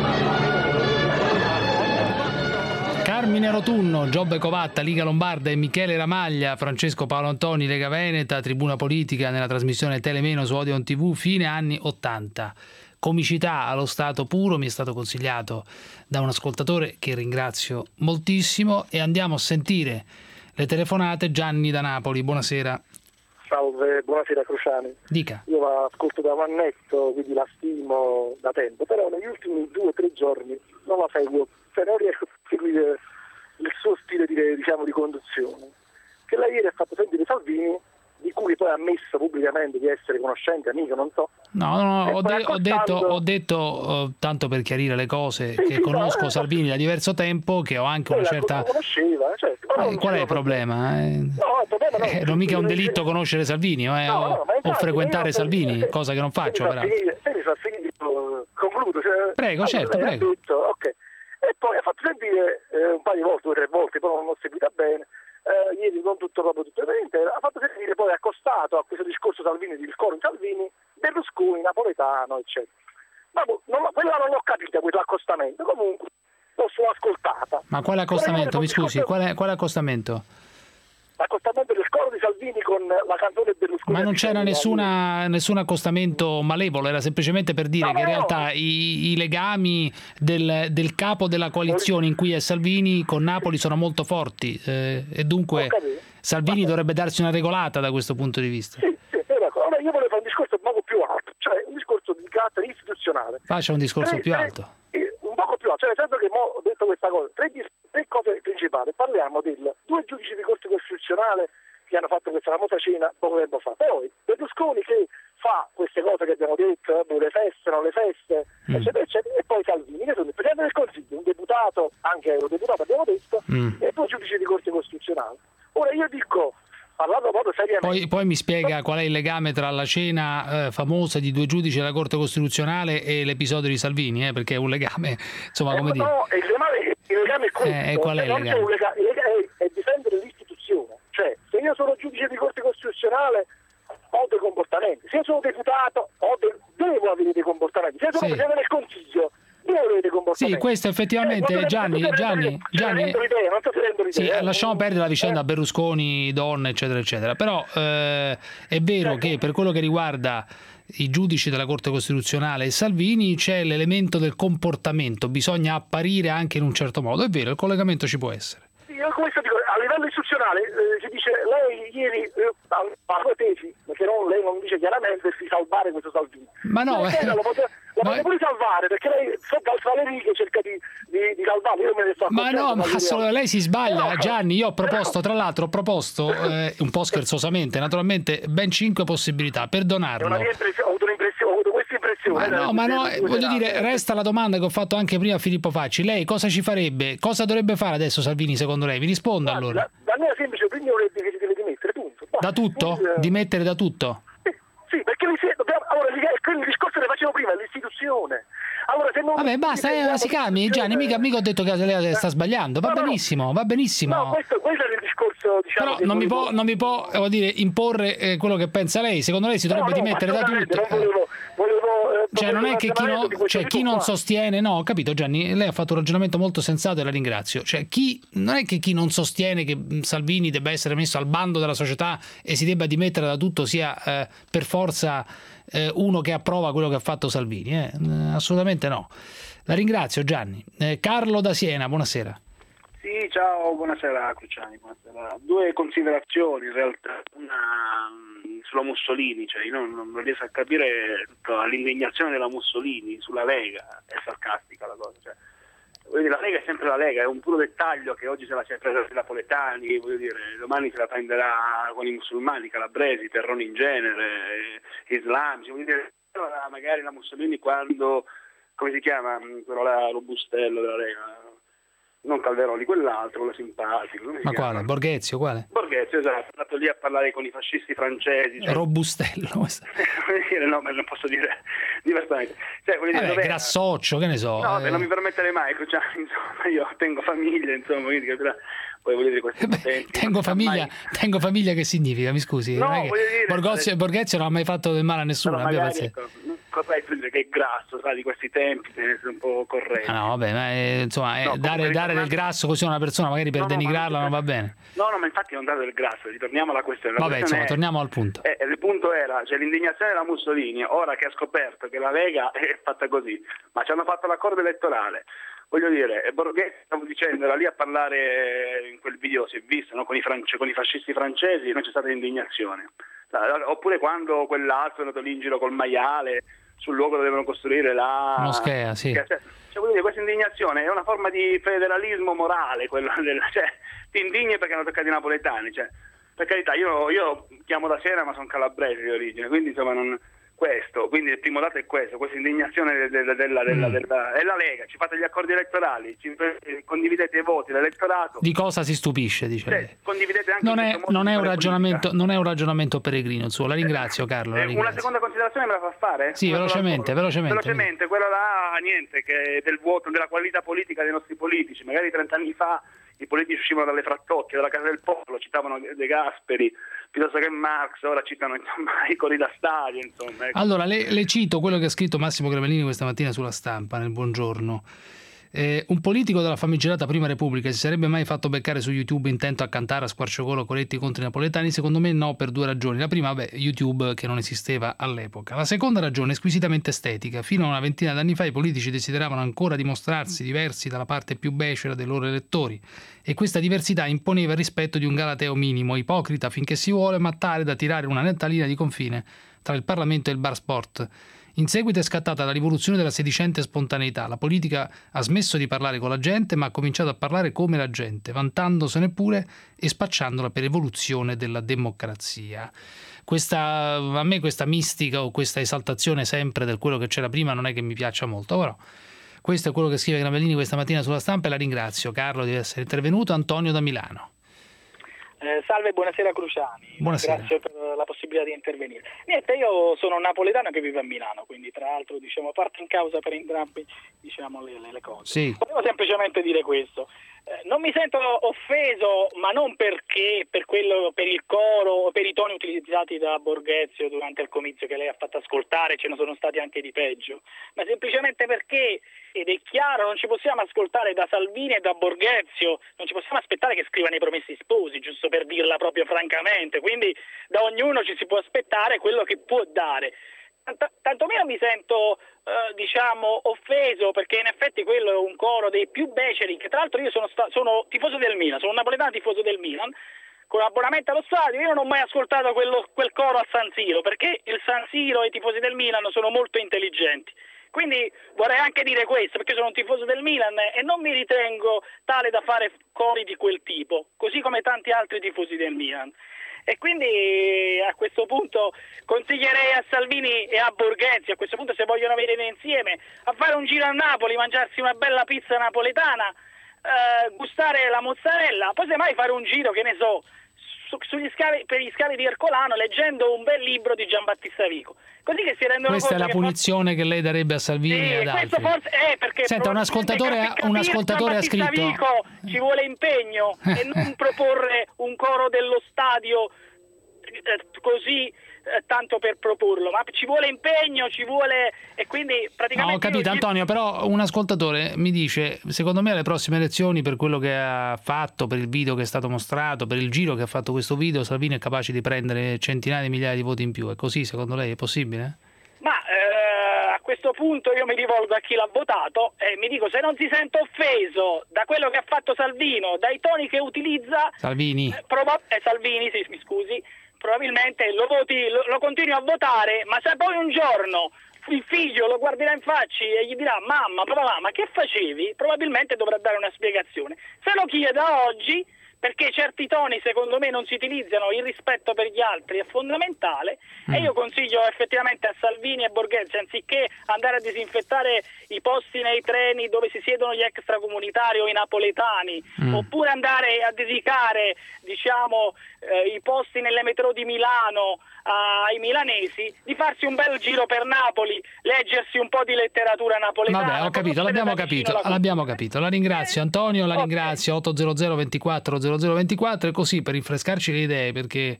Carmine Rotunno, Giobbe Covatta, Liga Lombarda e Michele Ramaglia, Francesco Paolo Antoni, Lega Veneta, Tribuna Politica nella trasmissione Telemeno su Odeon tivù, fine anni ottanta. Comicità allo stato puro, mi è stato consigliato da un ascoltatore che ringrazio moltissimo, e andiamo a sentire le telefonate. Gianni da Napoli, buonasera. Salve, buonasera Cruciani. Dica. Io la ascolto da un annetto, quindi la stimo da tempo, però negli ultimi due o tre giorni non la seguo, cioè non riesco a seguire il suo stile di, diciamo, di conduzione. Che lei ieri ha fatto sentire Salvini, di cui poi ha ammesso pubblicamente di essere conoscente, amico, non so. No, no, ho, de- ho detto, ho detto uh, tanto per chiarire le cose, sì, che sì, conosco no, Salvini da diverso tempo, che ho anche una certa... conosceva, certo. Eh, qual è il problema? Eh, no, il problema no, eh, non mica un delitto conoscere Salvini, eh, no, o, no, infatti, o frequentare Salvini, se, cosa che non faccio. Se mi fa finire, concludo. Cioè, prego, allora, certo, prego. Detto, okay. E poi ha fatto sentire eh, un paio di volte, due o tre volte, poi non l'ho seguita bene. Uh, ieri non tutto proprio tutto intero, ha fatto sentire poi accostato a questo discorso Salvini, di discorso Salvini, Berlusconi, napoletano, eccetera. Ma boh, non, quella non l'ho capita, quell'accostamento, comunque l'ho solo ascoltata. Ma quale accostamento, mi scusi, quale, quale accostamento? L'accostamento del coro di Salvini con la canzone Berlusconi. Ma non c'era nessuna, nessun accostamento malevolo, era semplicemente per dire no, che in realtà no. i, i legami del, del capo della coalizione in cui è Salvini con Napoli sono molto forti eh, e dunque Salvini dovrebbe darsi una regolata da questo punto di vista. Sì, sì, ecco. Allora io volevo fare un discorso poco più alto, cioè un discorso di carattere istituzionale. Faccia un discorso tre, più tre, alto. Un poco più alto, cioè nel senso che mo ho detto questa cosa, tre, tre cose principali. Parliamo del due giudici di Corte Costituzionale che hanno fatto questa famosa cena poco tempo fa. Poi Berlusconi che fa queste cose che abbiamo detto, le feste, non le feste, mm. eccetera, eccetera, e poi Salvini, che sono il Presidente del Consiglio, un deputato, anche eurodeputato abbiamo detto, mm. e due giudici di Corte Costituzionale. Ora io dico, parlando proprio seriamente... Poi, poi mi spiega qual è il legame tra la cena eh, famosa di due giudici della Corte Costituzionale e l'episodio di Salvini, eh, perché è un legame, insomma, eh, come no, dire... No, il legame, il legame è questo, eh, qual è il legame? Un legame, il legame è, è difendere l'istituzione, cioè se io sono giudice di Corte Costituzionale ho dei comportamenti, se io sono deputato ho de- devo avere dei comportamenti, se io sono sì. Presidente del Consiglio devo avere dei comportamenti. Sì, questo effettivamente, eh, Gianni, Gianni, Gianni, sì, lasciamo perdere la vicenda Berlusconi, donne, eccetera, eccetera, però eh, è vero che per quello che riguarda i giudici della Corte Costituzionale e Salvini c'è l'elemento del comportamento, bisogna apparire anche in un certo modo, è vero, il collegamento ci può essere. Io questo dico, a livello istituzionale eh, si dice, lei ieri eh, ha sue tesi, perché non, lei non dice chiaramente di salvare questo Salvini. Ma no, eh, lo poteva, lo ma... poteva pure salvare, perché lei sotto altre le righe cerca di, di, di salvarlo, io me ne sto Ma no, ma solo, lei si sbaglia, no, Gianni, io ho proposto, tra l'altro ho proposto, eh, un po' scherzosamente, naturalmente, ben cinque possibilità, perdonarlo. Ho avuto un'impressione, ho avuto questa impressione. Ma no, ma no, voglio dire, resta la domanda che ho fatto anche prima a Filippo Facci, lei cosa ci farebbe, cosa dovrebbe fare adesso Salvini secondo lei? Mi risponda allora. La, la mia semplice opinione è che si deve dimettere, punto. Da tutto? Dimettere da tutto? Sì, sì, perché mi dobbiamo, allora, il discorso che facevo prima, l'istituzione. Allora, se non Vabbè, basta, eh, si calmi, Gianni, mica, mica ho detto che lei sta sbagliando, va no, benissimo, va benissimo. No, questo, questo è il discorso, diciamo. Però non mi, può, non mi può, vuol dire, imporre eh, quello che pensa lei, secondo lei si dovrebbe no, no, dimettere da tutto. Non volevo, volevo, eh, cioè non è che chi non, cioè, chi non sostiene, no, ho capito Gianni, lei ha fatto un ragionamento molto sensato e la ringrazio, cioè chi non è che chi non sostiene che Salvini debba essere messo al bando della società e si debba dimettere da tutto sia eh, per forza eh, uno che approva quello che ha fatto Salvini, eh? Assolutamente no. La ringrazio Gianni. Eh, Carlo da Siena, buonasera. Sì, ciao, buonasera Cruciani, buonasera. Due considerazioni in realtà, una sulla Mussolini, cioè io non, non riesco a capire tutta l'indignazione della Mussolini sulla Lega, è sarcastica la cosa, cioè, voglio dire, la Lega è sempre la Lega, è un puro dettaglio che oggi se la si è presa con i napoletani, voglio dire, domani se la prenderà con i musulmani, calabresi, terroni in genere, eh, islamici, voglio dire, magari la Mussolini quando, come si chiama, quello là, robustello della Lega, non Calderoli, quell'altro, quello simpatico. Ma quale? Borghezio, quale? Borghezio, esatto, è andato lì a parlare con i fascisti francesi. Cioè... Robustello. No, ma non posso dire diversamente. Cioè, voglio dire, Vabbè, grassoccio, che ne so. No, eh... beh, non mi permetterei mai, cioè, insomma, io tengo famiglia, insomma, quindi poi voglio dire questi beh, tengo famiglia, mai... tengo famiglia che significa, mi scusi? No, non è che dire, Borghezio, eh... Borghezio non ha mai fatto del male a nessuno, no, magari, ecco, vorrei dire che è grasso, sai, di questi tempi deve essere un po' corretto. Ah, no, vabbè, ma eh, insomma, no, eh, dare, dare del grasso così a una persona magari per no, denigrarla non va bene. No, no, ma infatti non dare del grasso, ritorniamo alla questione. La vabbè, questione insomma, è, torniamo al punto. Eh, il punto era, cioè l'indignazione della Mussolini, ora che ha scoperto che la Lega è fatta così, ma ci hanno fatto l'accordo elettorale. Voglio dire, Borghese, stavo dicendo, era lì a parlare in quel video, si è visto, no? con, i france- con i fascisti francesi, non c'è stata indignazione. Oppure quando quell'altro è andato lì in giro col maiale sul luogo dove devono costruire la moschea, sì. Cioè, cioè, voglio dire, questa indignazione è una forma di federalismo morale, quello del, cioè, ti indigni perché hanno toccato i napoletani, cioè, per carità, io, io chiamo da Siena ma sono calabrese di origine, quindi insomma non... Questo, quindi il primo dato è questo, questa indignazione della, della, della, della, è la Lega, ci fate gli accordi elettorali, ci, condividete i voti, l'elettorato. Di cosa si stupisce, dice lei? Cioè, condividete anche non è, non, è un ragionamento, non è un ragionamento peregrino il suo, la ringrazio Carlo. La ringrazio. Una seconda considerazione me la fa fare? Sì, velocemente, velocemente. Velocemente, quella là, niente, che del vuoto, della qualità politica dei nostri politici, magari trent'anni fa i politici uscivano dalle frattocchie, dalla Casa del Popolo, citavano De Gasperi, piuttosto che Marx, ora citano insomma, i cori da stadio. Insomma, ecco. Allora, le, le cito quello che ha scritto Massimo Cremelini questa mattina sulla Stampa, nel Buongiorno. Eh, un politico della famigerata Prima Repubblica si sarebbe mai fatto beccare su YouTube intento a cantare a squarciagola Coretti contro i napoletani? Secondo me no, per due ragioni. La prima, beh, YouTube che non esisteva all'epoca. La seconda ragione è squisitamente estetica. Fino a una ventina d'anni fa i politici desideravano ancora dimostrarsi diversi dalla parte più becera dei loro elettori e questa diversità imponeva il rispetto di un galateo minimo, ipocrita finché si vuole, ma tale da tirare una netta linea di confine tra il Parlamento e il bar sport. In seguito è scattata la rivoluzione della sedicente spontaneità. La politica ha smesso di parlare con la gente, ma ha cominciato a parlare come la gente, vantandosene pure e spacciandola per evoluzione della democrazia. Questa, a me questa mistica o questa esaltazione sempre del quello che c'era prima non è che mi piaccia molto, però questo è quello che scrive Gramellini questa mattina sulla Stampa e la ringrazio. Carlo di essere intervenuto. Antonio da Milano. Eh, salve, buonasera Cruciani. Buonasera. Grazie per la possibilità di intervenire. Niente, io sono un napoletano che vive a Milano, quindi tra l'altro diciamo parto in causa per entrambi diciamo, le, le, le cose. Sì. Volevo semplicemente dire questo. Eh, non mi sento offeso, ma non perché per quello, per il coro o per i toni utilizzati da Borghezio durante il comizio che lei ha fatto ascoltare, ce ne sono stati anche di peggio, ma semplicemente perché, ed è chiaro, non ci possiamo ascoltare da Salvini e da Borghezio, non ci possiamo aspettare che scrivano i Promessi Sposi, giusto per dirla proprio francamente, quindi da ognuno ci si può aspettare quello che può dare. Tant- tantomeno mi sento eh, diciamo offeso, perché in effetti quello è un coro dei più beceri, che tra l'altro io sono, sta- sono tifoso del Milan, sono un napoletano tifoso del Milan, con abbonamento allo stadio. Io non ho mai ascoltato quello, quel coro al San Siro, perché il San Siro e i tifosi del Milan sono molto intelligenti. Quindi vorrei anche dire questo, perché sono un tifoso del Milan e non mi ritengo tale da fare cori di quel tipo, così come tanti altri tifosi del Milan. E quindi a questo punto consiglierei a Salvini e a Borghezio, a questo punto se vogliono venire insieme, a fare un giro a Napoli, mangiarsi una bella pizza napoletana, eh, gustare la mozzarella, poi semmai fare un giro, che ne so, su, sugli scavi, per gli scavi di Ercolano, leggendo un bel libro di Giambattista Vico. Così che si rendono Questa è conto la che punizione che lei darebbe a Salvini sì, e ad altri. forse è perché Senta, un ascoltatore, ha, un ascoltatore ha scritto Vico, ci vuole impegno e non proporre un coro dello stadio eh, così eh, tanto per proporlo, ma ci vuole impegno, ci vuole, e quindi praticamente no, ho capito Antonio, però un ascoltatore mi dice, secondo me alle prossime elezioni, per quello che ha fatto, per il video che è stato mostrato, per il giro che ha fatto questo video, Salvini è capace di prendere centinaia di migliaia di voti in più. È così, secondo lei? È possibile? Ma eh, a questo punto io mi rivolgo a chi l'ha votato e mi dico, se non si sente offeso da quello che ha fatto Salvino, dai toni che utilizza Salvini eh, proba- eh, Salvini, sì, mi scusi, probabilmente lo voti, lo, lo continui a votare, ma se poi un giorno il figlio lo guarderà in faccia e gli dirà mamma, papà, ma che facevi? Probabilmente dovrà dare una spiegazione. Se lo chieda oggi, perché certi toni secondo me non si utilizzano, il rispetto per gli altri è fondamentale, mm. e io consiglio effettivamente a Salvini e Borghezio, anziché andare a disinfettare i posti nei treni dove si siedono gli extracomunitari o i napoletani, mm. oppure andare a dedicare diciamo eh, i posti nelle metro di Milano ai milanesi, di farsi un bel giro per Napoli, leggersi un po' di letteratura napoletana. Vabbè, ho capito, l'abbiamo capito, la l'abbiamo capito. La ringrazio Antonio, la okay. ringrazio. Otto zero zero ventiquattro zero zero ventiquattro, e così per rinfrescarci le idee, perché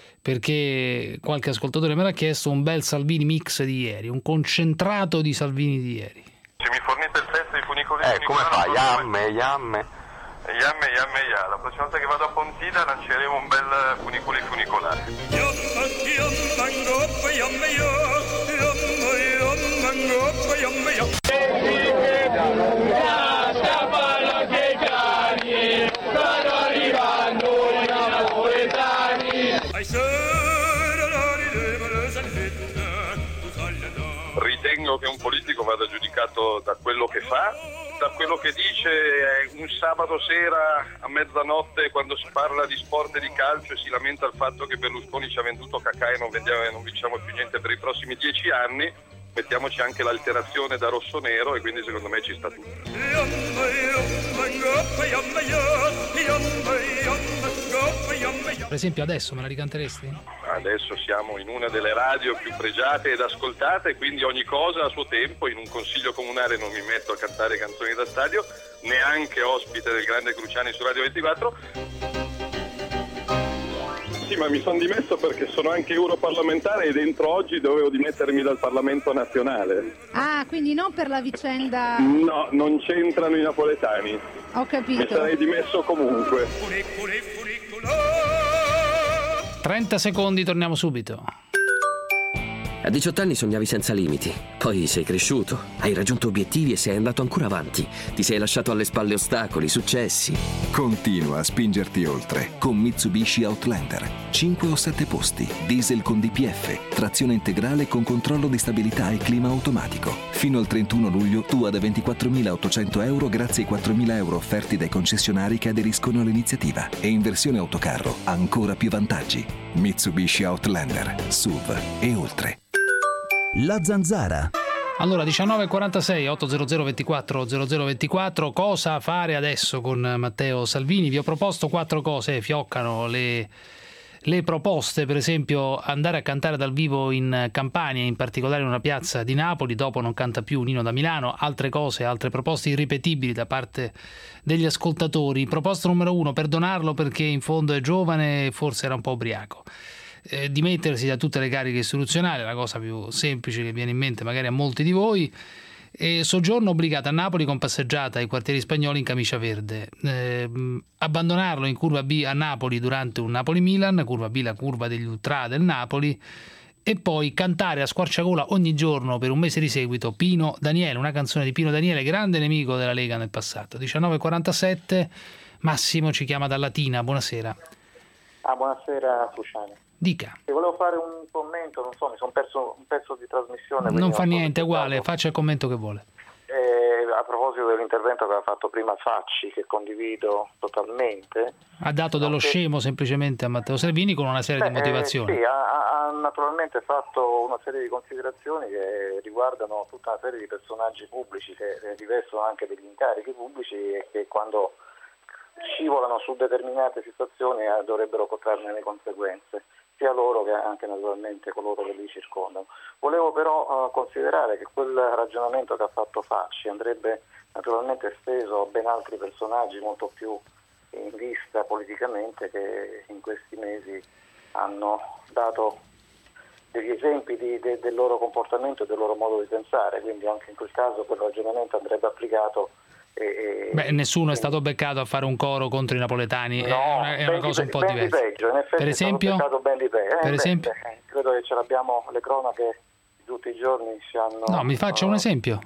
perché qualche ascoltatore me l'ha chiesto, un bel Salvini mix di ieri, un concentrato di Salvini di ieri. Se mi fornite il testo di Funicoli, eh, come fa? Yamme, yamme. Yamme, yamme, ya. La prossima volta che vado a Pontida lanceremo un bel funicolo funicolare. Ritengo che un politico vada giudicato da quello che fa, da quello che dice un sabato sera a mezzanotte quando si parla di sport e di calcio e si lamenta il fatto che Berlusconi ci ha venduto cacà e non, vendiamo, non vinciamo più niente per i prossimi dieci anni. Mettiamoci anche l'alterazione da rosso-nero e quindi secondo me ci sta tutto. Per esempio adesso me la ricanteresti? Adesso siamo in una delle radio più pregiate ed ascoltate, quindi ogni cosa a suo tempo. In un consiglio comunale non mi metto a cantare canzoni da stadio, neanche ospite del grande Cruciani su Radio ventiquattro. Sì, ma mi sono dimesso perché sono anche europarlamentare e dentro oggi dovevo dimettermi dal Parlamento nazionale. Ah, quindi non per la vicenda... No, non c'entrano i napoletani. Ho capito. Mi sarei dimesso comunque. trenta secondi, torniamo subito. A diciotto anni sognavi senza limiti, poi sei cresciuto, hai raggiunto obiettivi e sei andato ancora avanti. Ti sei lasciato alle spalle ostacoli, successi. Continua a spingerti oltre con Mitsubishi Outlander. cinque o sette posti, diesel con D P F, trazione integrale con controllo di stabilità e clima automatico. Fino al trentuno luglio tu ad ventiquattromilaottocento euro grazie ai quattromila euro offerti dai concessionari che aderiscono all'iniziativa. E in versione autocarro ancora più vantaggi. Mitsubishi Outlander, S U V e oltre. La Zanzara. Allora, diciannove e quarantasei, ottocento ventiquattro zero zero ventiquattro, cosa fare adesso con Matteo Salvini? Vi ho proposto quattro cose, fioccano le, le proposte, per esempio andare a cantare dal vivo in Campania, in particolare in una piazza di Napoli, dopo non canta più Nino da Milano, altre cose, altre proposte irripetibili da parte degli ascoltatori. Proposta numero uno, perdonarlo perché in fondo è giovane e forse era un po' ubriaco. Eh, dimettersi da tutte le cariche istituzionali, la cosa più semplice che viene in mente magari a molti di voi. E soggiorno obbligato a Napoli con passeggiata ai quartieri spagnoli in camicia verde. Eh, abbandonarlo in curva B a Napoli durante un Napoli-Milan, curva B la curva degli ultra del Napoli, e poi cantare a squarciagola ogni giorno per un mese di seguito Pino Daniele, una canzone di Pino Daniele, grande nemico della Lega nel passato. diciannove e quarantasette, Massimo ci chiama da Latina, buonasera. Ah, buonasera Cruciani. Dica. Ti volevo fare un commento, non so, mi sono perso un pezzo di trasmissione. Non fa niente, è uguale, faccia il commento che vuole. Eh, a proposito dell'intervento che aveva fatto prima Facci, che condivido totalmente. Ha dato dello Anche... scemo semplicemente a Matteo Salvini con una serie Beh, di motivazioni. Eh, sì, ha, ha naturalmente fatto una serie di considerazioni che riguardano tutta una serie di personaggi pubblici che rivestono anche degli incarichi pubblici e che quando scivolano su determinate situazioni eh, dovrebbero trarne le conseguenze, sia loro che anche naturalmente coloro che li circondano. Volevo però uh, considerare che quel ragionamento che ha fatto Facci andrebbe naturalmente esteso a ben altri personaggi molto più in vista politicamente, che in questi mesi hanno dato degli esempi di, de, del loro comportamento e del loro modo di pensare, quindi anche in quel caso quel ragionamento andrebbe applicato. E, Beh, nessuno è stato beccato a fare un coro contro i napoletani, no, è una, è una cosa un po' ben diversa. Di peggio, in effetti per esempio, ben di pe- eh, per beh, esempio? beh, credo che ce l'abbiamo, le cronache tutti i giorni ci hanno... No, mi faccia un esempio.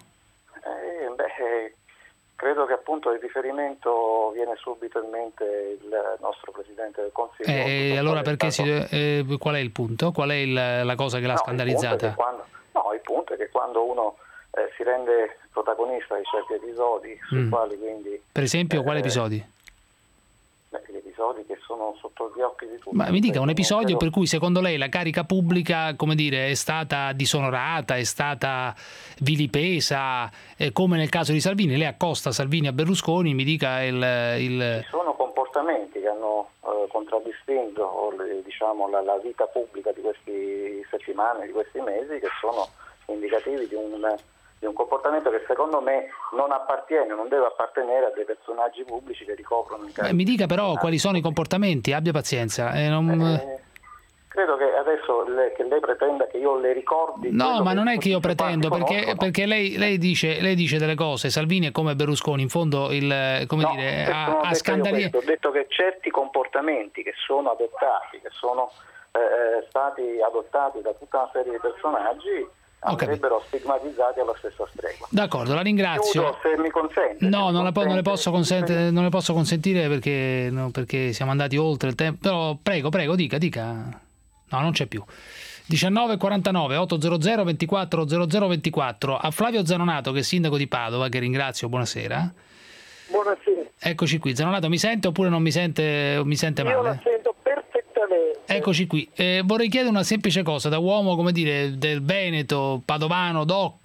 Eh, beh, credo che appunto il riferimento viene subito in mente il nostro Presidente del Consiglio. E eh, allora perché stato... si, eh, qual è il punto? Qual è il, la cosa che l'ha no, scandalizzata? Il quando, no, il punto è che quando uno eh, si rende protagonista di certi episodi sui mm. quali quindi... Per esempio, eh, quali episodi? Beh, gli episodi che sono sotto gli occhi di tutti. Ma mi dica un episodio per cui secondo lei la carica pubblica, come dire, è stata disonorata, è stata vilipesa, eh, come nel caso di Salvini. Lei accosta Salvini a Berlusconi, mi dica il... il... Ci sono comportamenti che hanno eh, contraddistinto le, diciamo, la, la vita pubblica di queste settimane, di questi mesi, che sono indicativi di un... di un comportamento che secondo me non appartiene, non deve appartenere a dei personaggi pubblici che ricoprono in eh, mi dica però quali sono i comportamenti, abbia pazienza. Eh, non... eh, credo che adesso le, che lei pretenda che io le ricordi. No, ma non è che io pretendo, perché, perché lei, lei, dice, lei dice delle cose, Salvini è come Berlusconi, in fondo il, come no, dire, ha, ha scandali... Ho detto che certi comportamenti che sono adottati, che sono eh, stati adottati da tutta una serie di personaggi, andrebbero stigmatizzati alla stessa stregua. D'accordo, la ringrazio. Chiudo, se mi consente. No, non, consente, non, le posso consentire, non le posso consentire perché, no, perché siamo andati oltre il tempo. Però prego, prego, dica, dica. No, non c'è più. diciannove e quarantanove, ottocento ventiquattro zero zero ventiquattro. A Flavio Zanonato, che è sindaco di Padova, che ringrazio, buonasera. Buonasera. Eccoci qui. Zanonato mi sente oppure non mi sente, o mi sente male? Io la sento perfettamente. Eccoci qui. Eh, vorrei chiedere una semplice cosa da uomo, come dire, del Veneto, padovano, doc.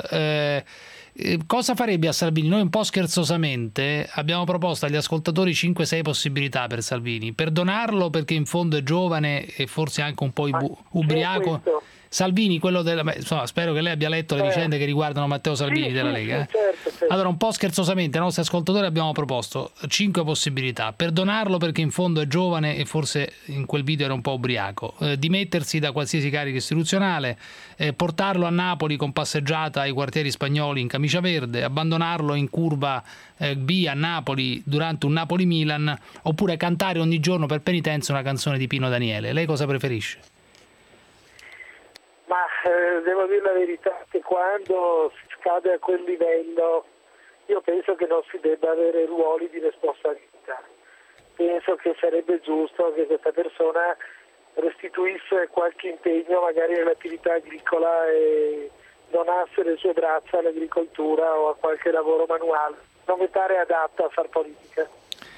Eh, eh, cosa farebbe a Salvini? Noi un po' scherzosamente abbiamo proposto agli ascoltatori cinque sei possibilità per Salvini. Perdonarlo perché in fondo è giovane e forse anche un po' ibu- ubriaco. Salvini, quello della... Beh, insomma, spero che lei abbia letto le eh. vicende che riguardano Matteo Salvini sì, della sì, Lega. Eh? Certo, certo. Allora, un po' scherzosamente, ai nostri ascoltatori abbiamo proposto cinque possibilità. Perdonarlo perché in fondo è giovane e forse in quel video era un po' ubriaco. Eh, dimettersi da qualsiasi carica istituzionale, eh, portarlo a Napoli con passeggiata ai quartieri spagnoli in camicia verde, abbandonarlo in curva eh, B a Napoli durante un Napoli-Milan, oppure cantare ogni giorno per penitenza una canzone di Pino Daniele. Lei cosa preferisce? Ma eh, devo dire la verità che quando si scade a quel livello io penso che non si debba avere ruoli di responsabilità. Penso che sarebbe giusto che questa persona restituisse qualche impegno magari nell'attività agricola e donasse le sue braccia all'agricoltura o a qualche lavoro manuale. Non mi pare adatta a far politica.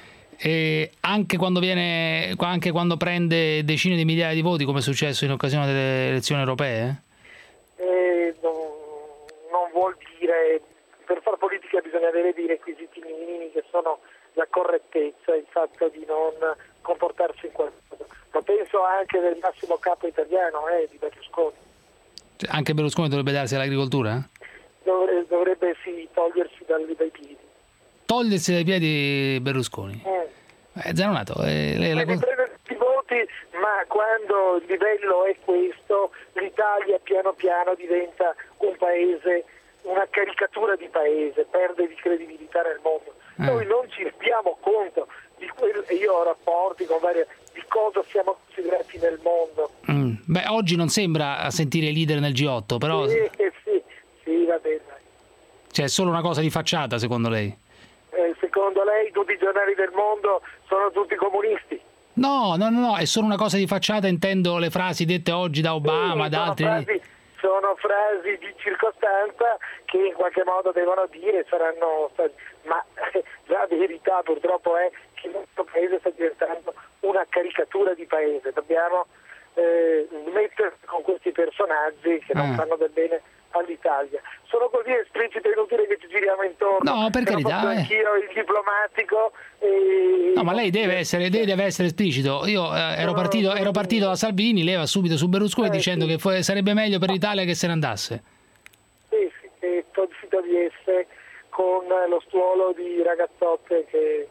E anche quando viene, anche quando prende decine di migliaia di voti, come è successo in occasione delle elezioni europee? Eh, non, non vuol dire, per far politica bisogna avere dei requisiti minimi che sono la correttezza, il fatto di non comportarsi in qualcosa. Lo penso anche del massimo capo italiano, eh, di Berlusconi. Cioè, anche Berlusconi dovrebbe darsi all'agricoltura? Dovrebbe, dovrebbe sì, togliersi dal, dai piedi. Togliersi dai piedi Berlusconi? Mm. Eh, Zanonato, eh, lei, la... prendere i voti, ma quando il livello è questo, l'Italia piano piano diventa un paese, una caricatura di paese, perde di credibilità nel mondo. Eh. Noi non ci rendiamo conto di quello, e io ho rapporti con varie, di cosa siamo considerati nel mondo. Mm. Beh, oggi non sembra sentire leader nel G otto, però... Sì, sì, sì, va bene. Cioè, è solo una cosa di facciata, secondo lei? Eh, secondo lei tutti i giornali del mondo sono tutti comunisti? No, no, no, no, è solo una cosa di facciata, intendo le frasi dette oggi da Obama, sì, da sono altri... Frasi, sono frasi di circostanza che in qualche modo devono dire, saranno... ma la verità purtroppo è che il nostro paese sta diventando una caricatura di paese. Dobbiamo eh, mettersi con questi personaggi che non ah. fanno del bene all'Italia. Sono così esplicito e inutile che ci giriamo intorno. No, per carità. Sono anch'io il diplomatico. E... No, ma lei deve essere, lei deve essere esplicito. Io eh, ero, partito, ero partito da Salvini, lei va subito su Berlusconi eh, dicendo sì. che fu- sarebbe meglio per l'Italia che se ne andasse. Sì, sì, che si togliesse con lo stuolo di ragazzotte che...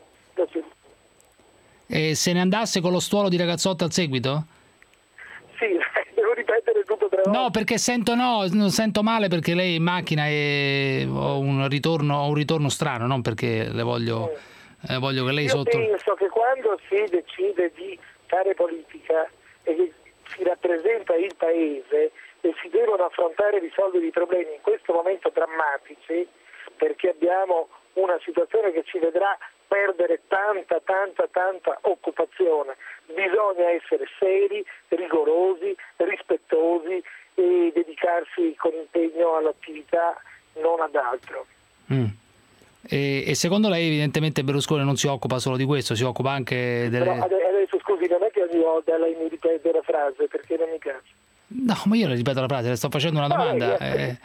E se ne andasse con lo stuolo di ragazzotte al seguito? Sì, devo ripetere tutto tre volte. No, perché sento no, sento male perché lei è in macchina e ho un ritorno, ho un ritorno strano, non perché le voglio, eh, voglio che lei Io sotto... penso che quando si decide di fare politica e che si rappresenta il paese e si devono affrontare e risolvere i problemi in questo momento drammatici, perché abbiamo una situazione che ci vedrà perdere tanta, tanta, tanta occupazione. Bisogna essere seri, rigorosi, rispettosi e dedicarsi con impegno all'attività, non ad altro. Mm. E, e secondo lei evidentemente Berlusconi non si occupa solo di questo, si occupa anche delle... Però adesso scusi, non è che ogni volta lei mi ripete la frase perché non mi piace. No, ma io le ripeto la frase, le sto facendo una domanda. Ah, eh.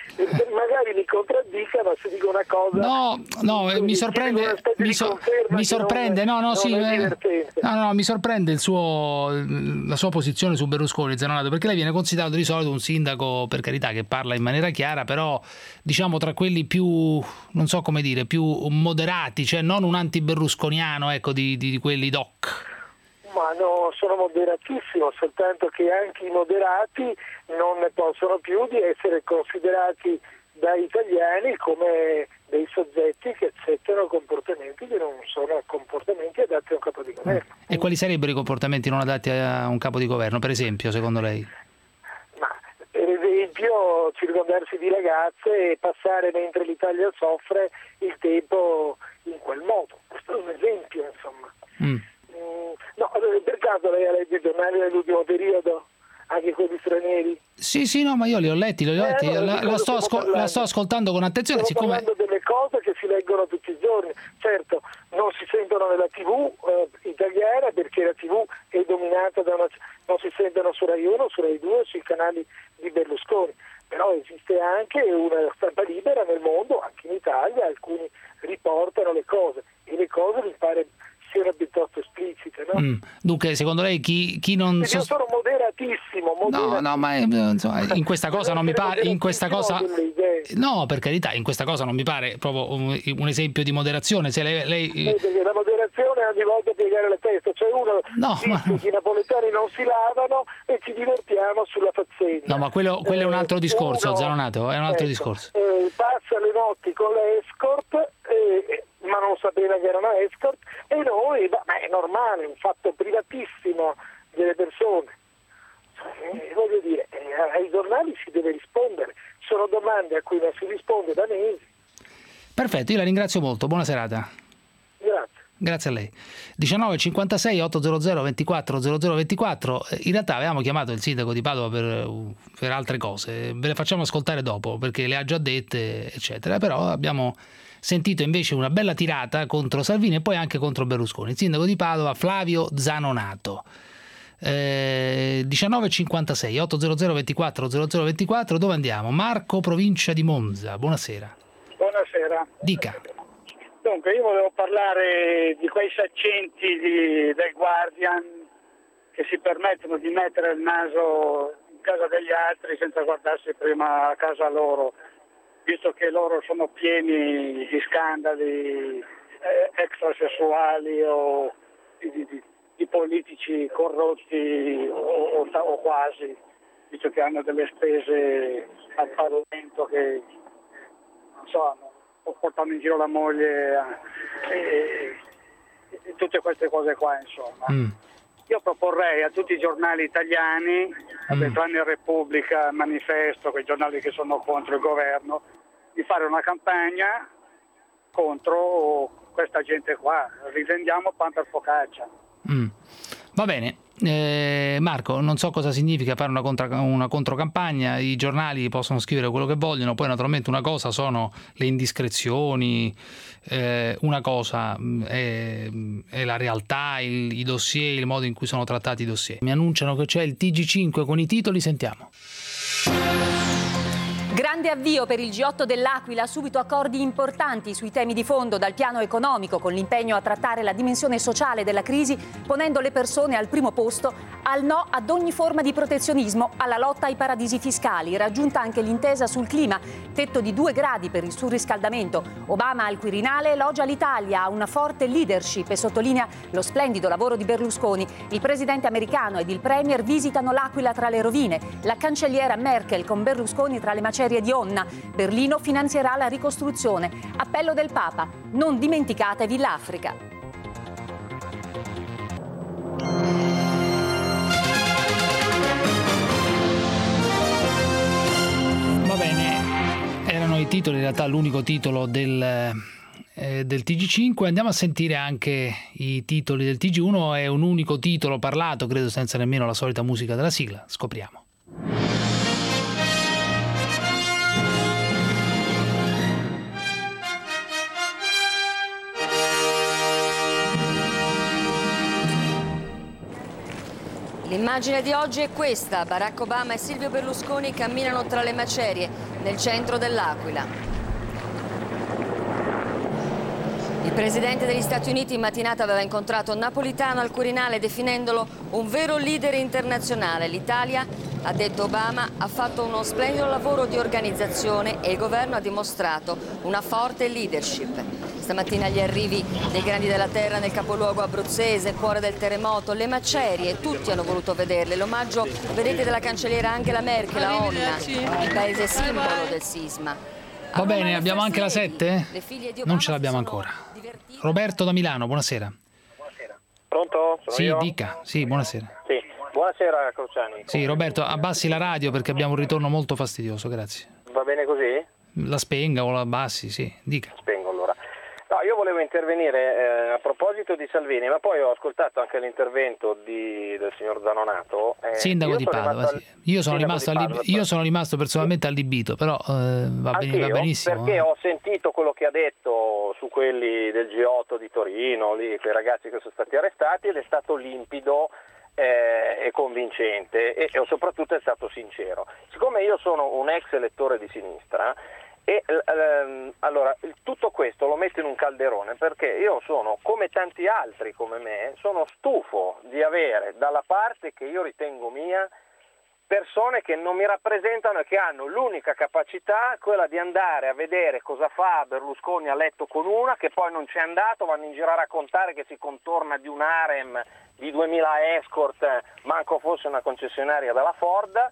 Magari mi contraddica, ma se dico una cosa... No, no, mi sorprende, mi, so, mi sorprende, no, no, sì, no, no, mi sorprende il suo, la sua posizione su Berlusconi, Zanonato, perché lei viene considerato di solito un sindaco, per carità, che parla in maniera chiara, però diciamo tra quelli più, non so come dire, più moderati, cioè non un anti-berlusconiano, ecco, di, di, di quelli doc. Ma no, sono moderatissimo, soltanto che anche i moderati non ne possono più di essere considerati dagli italiani come dei soggetti che accettano comportamenti che non sono comportamenti adatti a un capo di governo. E quali sarebbero i comportamenti non adatti a un capo di governo, per esempio, secondo lei? Ma per esempio circondarsi di ragazze e passare mentre l'Italia soffre il tempo in quel modo. Questo è un esempio, insomma. Mm. No, per caso lei ha letto i giornali dell'ultimo periodo, anche quelli stranieri? Sì, sì, no, ma io li ho letti, li ho letti. Eh, allora, la, la, sto ascol- la sto ascoltando con attenzione. Stiamo siccome... parlando delle cose che si leggono tutti i giorni. Certo, non si sentono nella tivù eh, italiana perché la tivù è dominata da una... non si sentono su Rai uno, su Rai due, sui canali di Berlusconi. Però esiste anche una stampa libera nel mondo, anche in Italia, alcuni riportano le cose e le cose mi pare siano piuttosto esplicite, no? Mm. Dunque, secondo lei chi, chi non... Io sono moderatissimo, moderatissimo. No, no, ma insomma, in questa cosa non mi pare... In questa cosa... No, per carità, in questa cosa non mi pare proprio un, un esempio di moderazione. Se lei, lei... Eh, la moderazione è ogni volta piegare la testa. Cioè uno no, dice ma... che i napoletani non si lavano e ci divertiamo sulla faccenda. No, ma quello, quello è un altro discorso, uno, Zanonato, è un altro ecco, discorso. Eh, passa le notti con le escort, eh, ma non sapeva che era una escort, e noi, ma è normale, un fatto privatissimo delle persone. Eh, voglio dire, eh, ai giornali si deve rispondere, sono domande a cui non si risponde da mesi. Perfetto, io la ringrazio molto, buona serata. Grazie. Grazie a lei. diciannove cinquantasei ottocento ventiquattro zero zero ventiquattro. In realtà avevamo chiamato il sindaco di Padova per, per altre cose, ve le facciamo ascoltare dopo perché le ha già dette, eccetera. Però abbiamo sentito invece una bella tirata contro Salvini e poi anche contro Berlusconi. Il sindaco di Padova, Flavio Zanonato. Eh, diciannove cinquantasei ottocento ventiquattro zero zero ventiquattro. Dove andiamo? Marco, provincia di Monza. Buonasera. Buonasera. Dica. Dunque, io volevo parlare di quei saccenti di, del Guardian che si permettono di mettere il naso in casa degli altri senza guardarsi prima a casa loro, visto che loro sono pieni di scandali eh, extrasessuali o di, di, di, di politici corrotti o, o, o quasi, visto che hanno delle spese al Parlamento che non so, portando in giro la moglie e, e tutte queste cose qua, insomma. Mm. Io proporrei a tutti i giornali italiani, mm. tranne Repubblica, Manifesto, quei giornali che sono contro il governo, di fare una campagna contro questa gente qua. Rivendiamo pan per focaccia. Mm. Va bene. Eh, Marco, non so cosa significa fare una, contra, una controcampagna, i giornali possono scrivere quello che vogliono, poi naturalmente una cosa sono le indiscrezioni, eh, una cosa è, è la realtà, il, i dossier, il modo in cui sono trattati i dossier. Mi annunciano che c'è il T G cinque con i titoli, sentiamo. Grande avvio per il G otto dell'Aquila, subito accordi importanti sui temi di fondo, dal piano economico con l'impegno a trattare la dimensione sociale della crisi, ponendo le persone al primo posto, al no ad ogni forma di protezionismo, alla lotta ai paradisi fiscali, raggiunta anche l'intesa sul clima, tetto di due gradi per il surriscaldamento. Obama al Quirinale elogia l'Italia, ha una forte leadership e sottolinea lo splendido lavoro di Berlusconi. Il presidente americano ed il premier visitano l'Aquila tra le rovine, la cancelliera Merkel con Berlusconi tra le macerie di Onna. Berlino finanzierà la ricostruzione. Appello del Papa: non dimenticate Villafrica. Va bene, erano i titoli, in realtà l'unico titolo del, eh, del T G cinque. Andiamo a sentire anche i titoli del T G uno, è un unico titolo parlato, credo senza nemmeno la solita musica della sigla. Scopriamo. L'immagine di oggi è questa: Barack Obama e Silvio Berlusconi camminano tra le macerie nel centro dell'Aquila. Il presidente degli Stati Uniti in mattinata aveva incontrato Napolitano al Quirinale definendolo un vero leader internazionale. L'Italia, ha detto Obama, ha fatto uno splendido lavoro di organizzazione e il governo ha dimostrato una forte leadership. Stamattina gli arrivi dei grandi della terra nel capoluogo abruzzese, cuore del terremoto, le macerie, tutti hanno voluto vederle. L'omaggio, vedete, della cancelliera Angela Merkel a Onna, il paese simbolo del sisma. Va bene, abbiamo anche la sette? Non ce l'abbiamo ancora. Roberto da Milano, buonasera. Buonasera. Pronto? Sono sì, io? dica. Sì, buonasera. Sì. Buonasera Cruciani. Sì, Roberto, abbassi la radio perché abbiamo un ritorno molto fastidioso, grazie. Va bene così? La spenga o la abbassi, sì, dica. Spengo allora. No, io volevo intervenire eh, a proposito di Salvini, ma poi ho ascoltato anche l'intervento di, del signor Zanonato. Eh, Sindaco di Padova, sì. Io sono rimasto, Padova, io sono rimasto personalmente allibito, però eh, va, ben, va benissimo. Perché eh. ho sentito quello che ha detto su quelli del G otto di Torino, lì, quei ragazzi che sono stati arrestati, ed è stato limpido eh, e convincente e, e soprattutto è stato sincero. Siccome io sono un ex elettore di sinistra, E ehm, allora tutto questo lo metto in un calderone perché io sono, come tanti altri come me, sono stufo di avere dalla parte che io ritengo mia persone che non mi rappresentano e che hanno l'unica capacità, quella di andare a vedere cosa fa Berlusconi a letto con una, che poi non c'è andato, vanno in giro a raccontare che si contorna di un harem di duemila escort, manco fosse una concessionaria della Ford.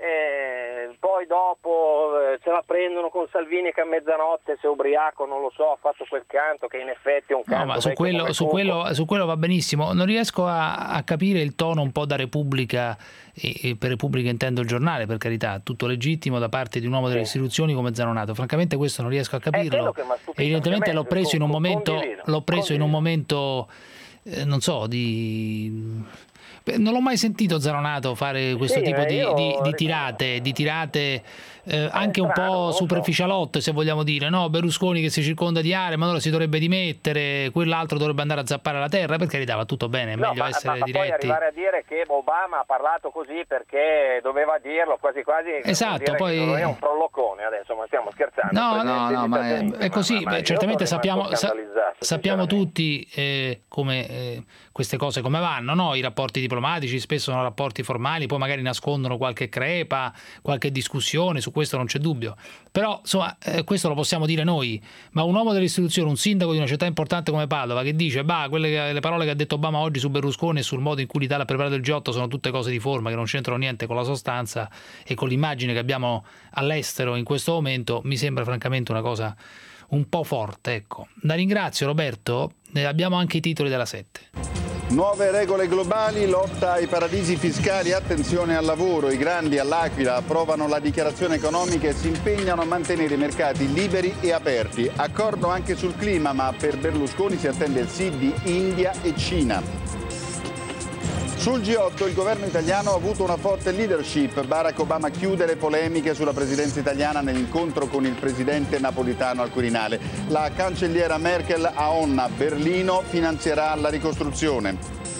Eh, poi dopo eh, se la prendono con Salvini che a mezzanotte, se ubriaco, non lo so, ha fatto quel canto che in effetti è un canto. No, ma su quello, su, quello, su quello va benissimo. Non riesco a, a capire il tono un po' da Repubblica, e, e per Repubblica intendo il giornale, per carità, tutto legittimo da parte di un uomo delle istituzioni come Zanonato. Francamente questo non riesco a capirlo. Evidentemente l'ho preso in un momento, l'ho preso in un momento eh, non so, di... Non l'ho mai sentito Zanonato fare questo sì, tipo di, di, di tirate, di tirate eh, anche un po' superficialotte, se vogliamo dire, no? Berlusconi che si circonda di aree, ma allora si dovrebbe dimettere, quell'altro dovrebbe andare a zappare la terra, per carità, va tutto bene, è no, meglio ma, essere ma, ma diretti. Poi arrivare a dire che Obama ha parlato così perché doveva dirlo, quasi quasi esatto, poi non è un prolloccone adesso, ma stiamo scherzando. No, no, no, ma è, è così, ma, ma Beh, certamente sappiamo, sa, sappiamo tutti eh, come eh, queste cose come vanno, no? I rapporti diplomatici spesso sono rapporti formali, poi magari nascondono qualche crepa, qualche discussione, su questo non c'è dubbio. Però insomma eh, questo lo possiamo dire noi, ma un uomo delle istituzioni, un sindaco di una città importante come Padova che dice bah, quelle, le parole che ha detto Obama oggi su Berlusconi e sul modo in cui l'Italia ha preparato il G otto sono tutte cose di forma che non c'entrano niente con la sostanza e con l'immagine che abbiamo all'estero in questo momento, mi sembra francamente una cosa un po' forte, ecco. La ringrazio Roberto, eh, abbiamo anche i titoli della sette. Nuove regole globali, lotta ai paradisi fiscali, attenzione al lavoro. I grandi all'Aquila approvano la dichiarazione economica e si impegnano a mantenere i mercati liberi e aperti. Accordo anche sul clima, ma per Berlusconi si attende il sì di India e Cina. Sul G otto il governo italiano ha avuto una forte leadership. Barack Obama chiude le polemiche sulla presidenza italiana nell'incontro con il presidente napolitano al Quirinale. La cancelliera Merkel a Onna, Berlino finanzierà la ricostruzione.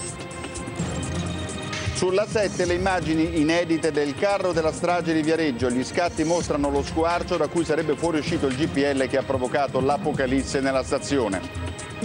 Sulla sette le immagini inedite del carro della strage di Viareggio. Gli scatti mostrano lo squarcio da cui sarebbe fuoriuscito il G P L che ha provocato l'apocalisse nella stazione.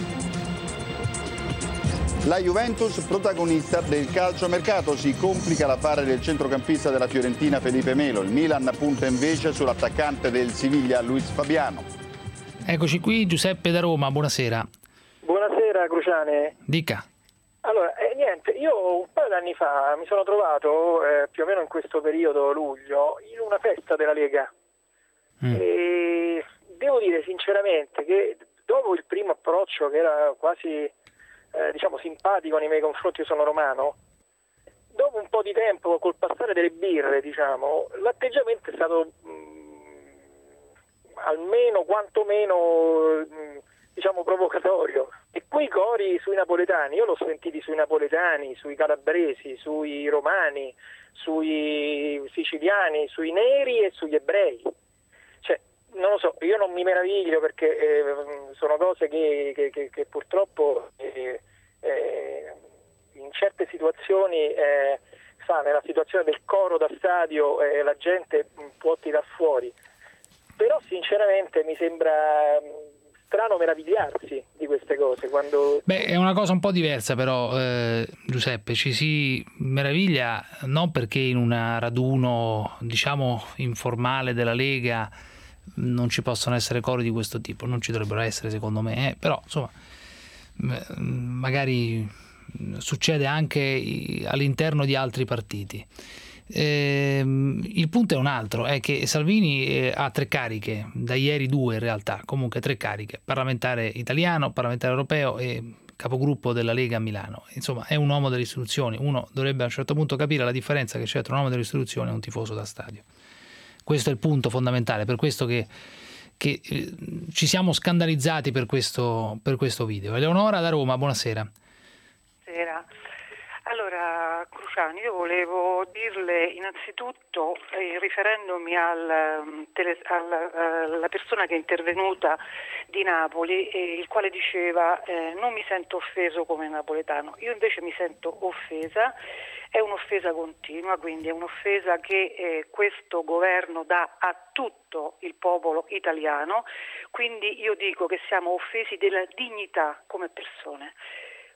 La Juventus protagonista del calciomercato, si complica l'affare del centrocampista della Fiorentina Felipe Melo. Il Milan punta invece sull'attaccante del Siviglia Luis Fabiano. Eccoci qui, Giuseppe da Roma, buonasera. Buonasera Cruciani. Dica. Allora, eh, niente, io un paio d'anni fa mi sono trovato, eh, più o meno in questo periodo, luglio, in una festa della Lega. Mm. E devo dire sinceramente che dopo il primo approccio che era quasi... Eh, diciamo simpatico nei miei confronti, io sono romano, dopo un po' di tempo, col passare delle birre, diciamo, l'atteggiamento è stato mh, almeno quantomeno mh, diciamo provocatorio. E quei cori sui napoletani, io l'ho sentiti sui napoletani, sui calabresi, sui romani, sui siciliani, sui neri e sugli ebrei. Cioè, non lo so, io non mi meraviglio perché eh, sono cose che, che, che, che purtroppo eh, eh, in certe situazioni, eh, sa, nella situazione del coro da stadio eh, la gente può tirar fuori, però sinceramente mi sembra strano meravigliarsi di queste cose quando... Beh, è una cosa un po' diversa però, eh, Giuseppe, ci si meraviglia non perché in un raduno diciamo informale della Lega non ci possono essere cori di questo tipo, non ci dovrebbero essere secondo me, eh, però insomma magari succede anche all'interno di altri partiti. Eh, il punto è un altro, è che Salvini ha tre cariche, da ieri due in realtà, comunque tre cariche, parlamentare italiano, parlamentare europeo e capogruppo della Lega a Milano. Insomma è un uomo delle istituzioni, uno dovrebbe a un certo punto capire la differenza che c'è tra un uomo delle istituzioni e un tifoso da stadio. Questo è il punto fondamentale, per questo che, che eh, ci siamo scandalizzati per questo, per questo video. Eleonora da Roma, buonasera. Buonasera. Allora, Cruciani, io volevo dirle innanzitutto, eh, riferendomi al, tele, al, alla persona che è intervenuta di Napoli, eh, il quale diceva eh, non mi sento offeso come napoletano, io invece mi sento offesa. È un'offesa continua, quindi è un'offesa che eh, questo governo dà a tutto il popolo italiano, quindi io dico che siamo offesi della dignità come persone.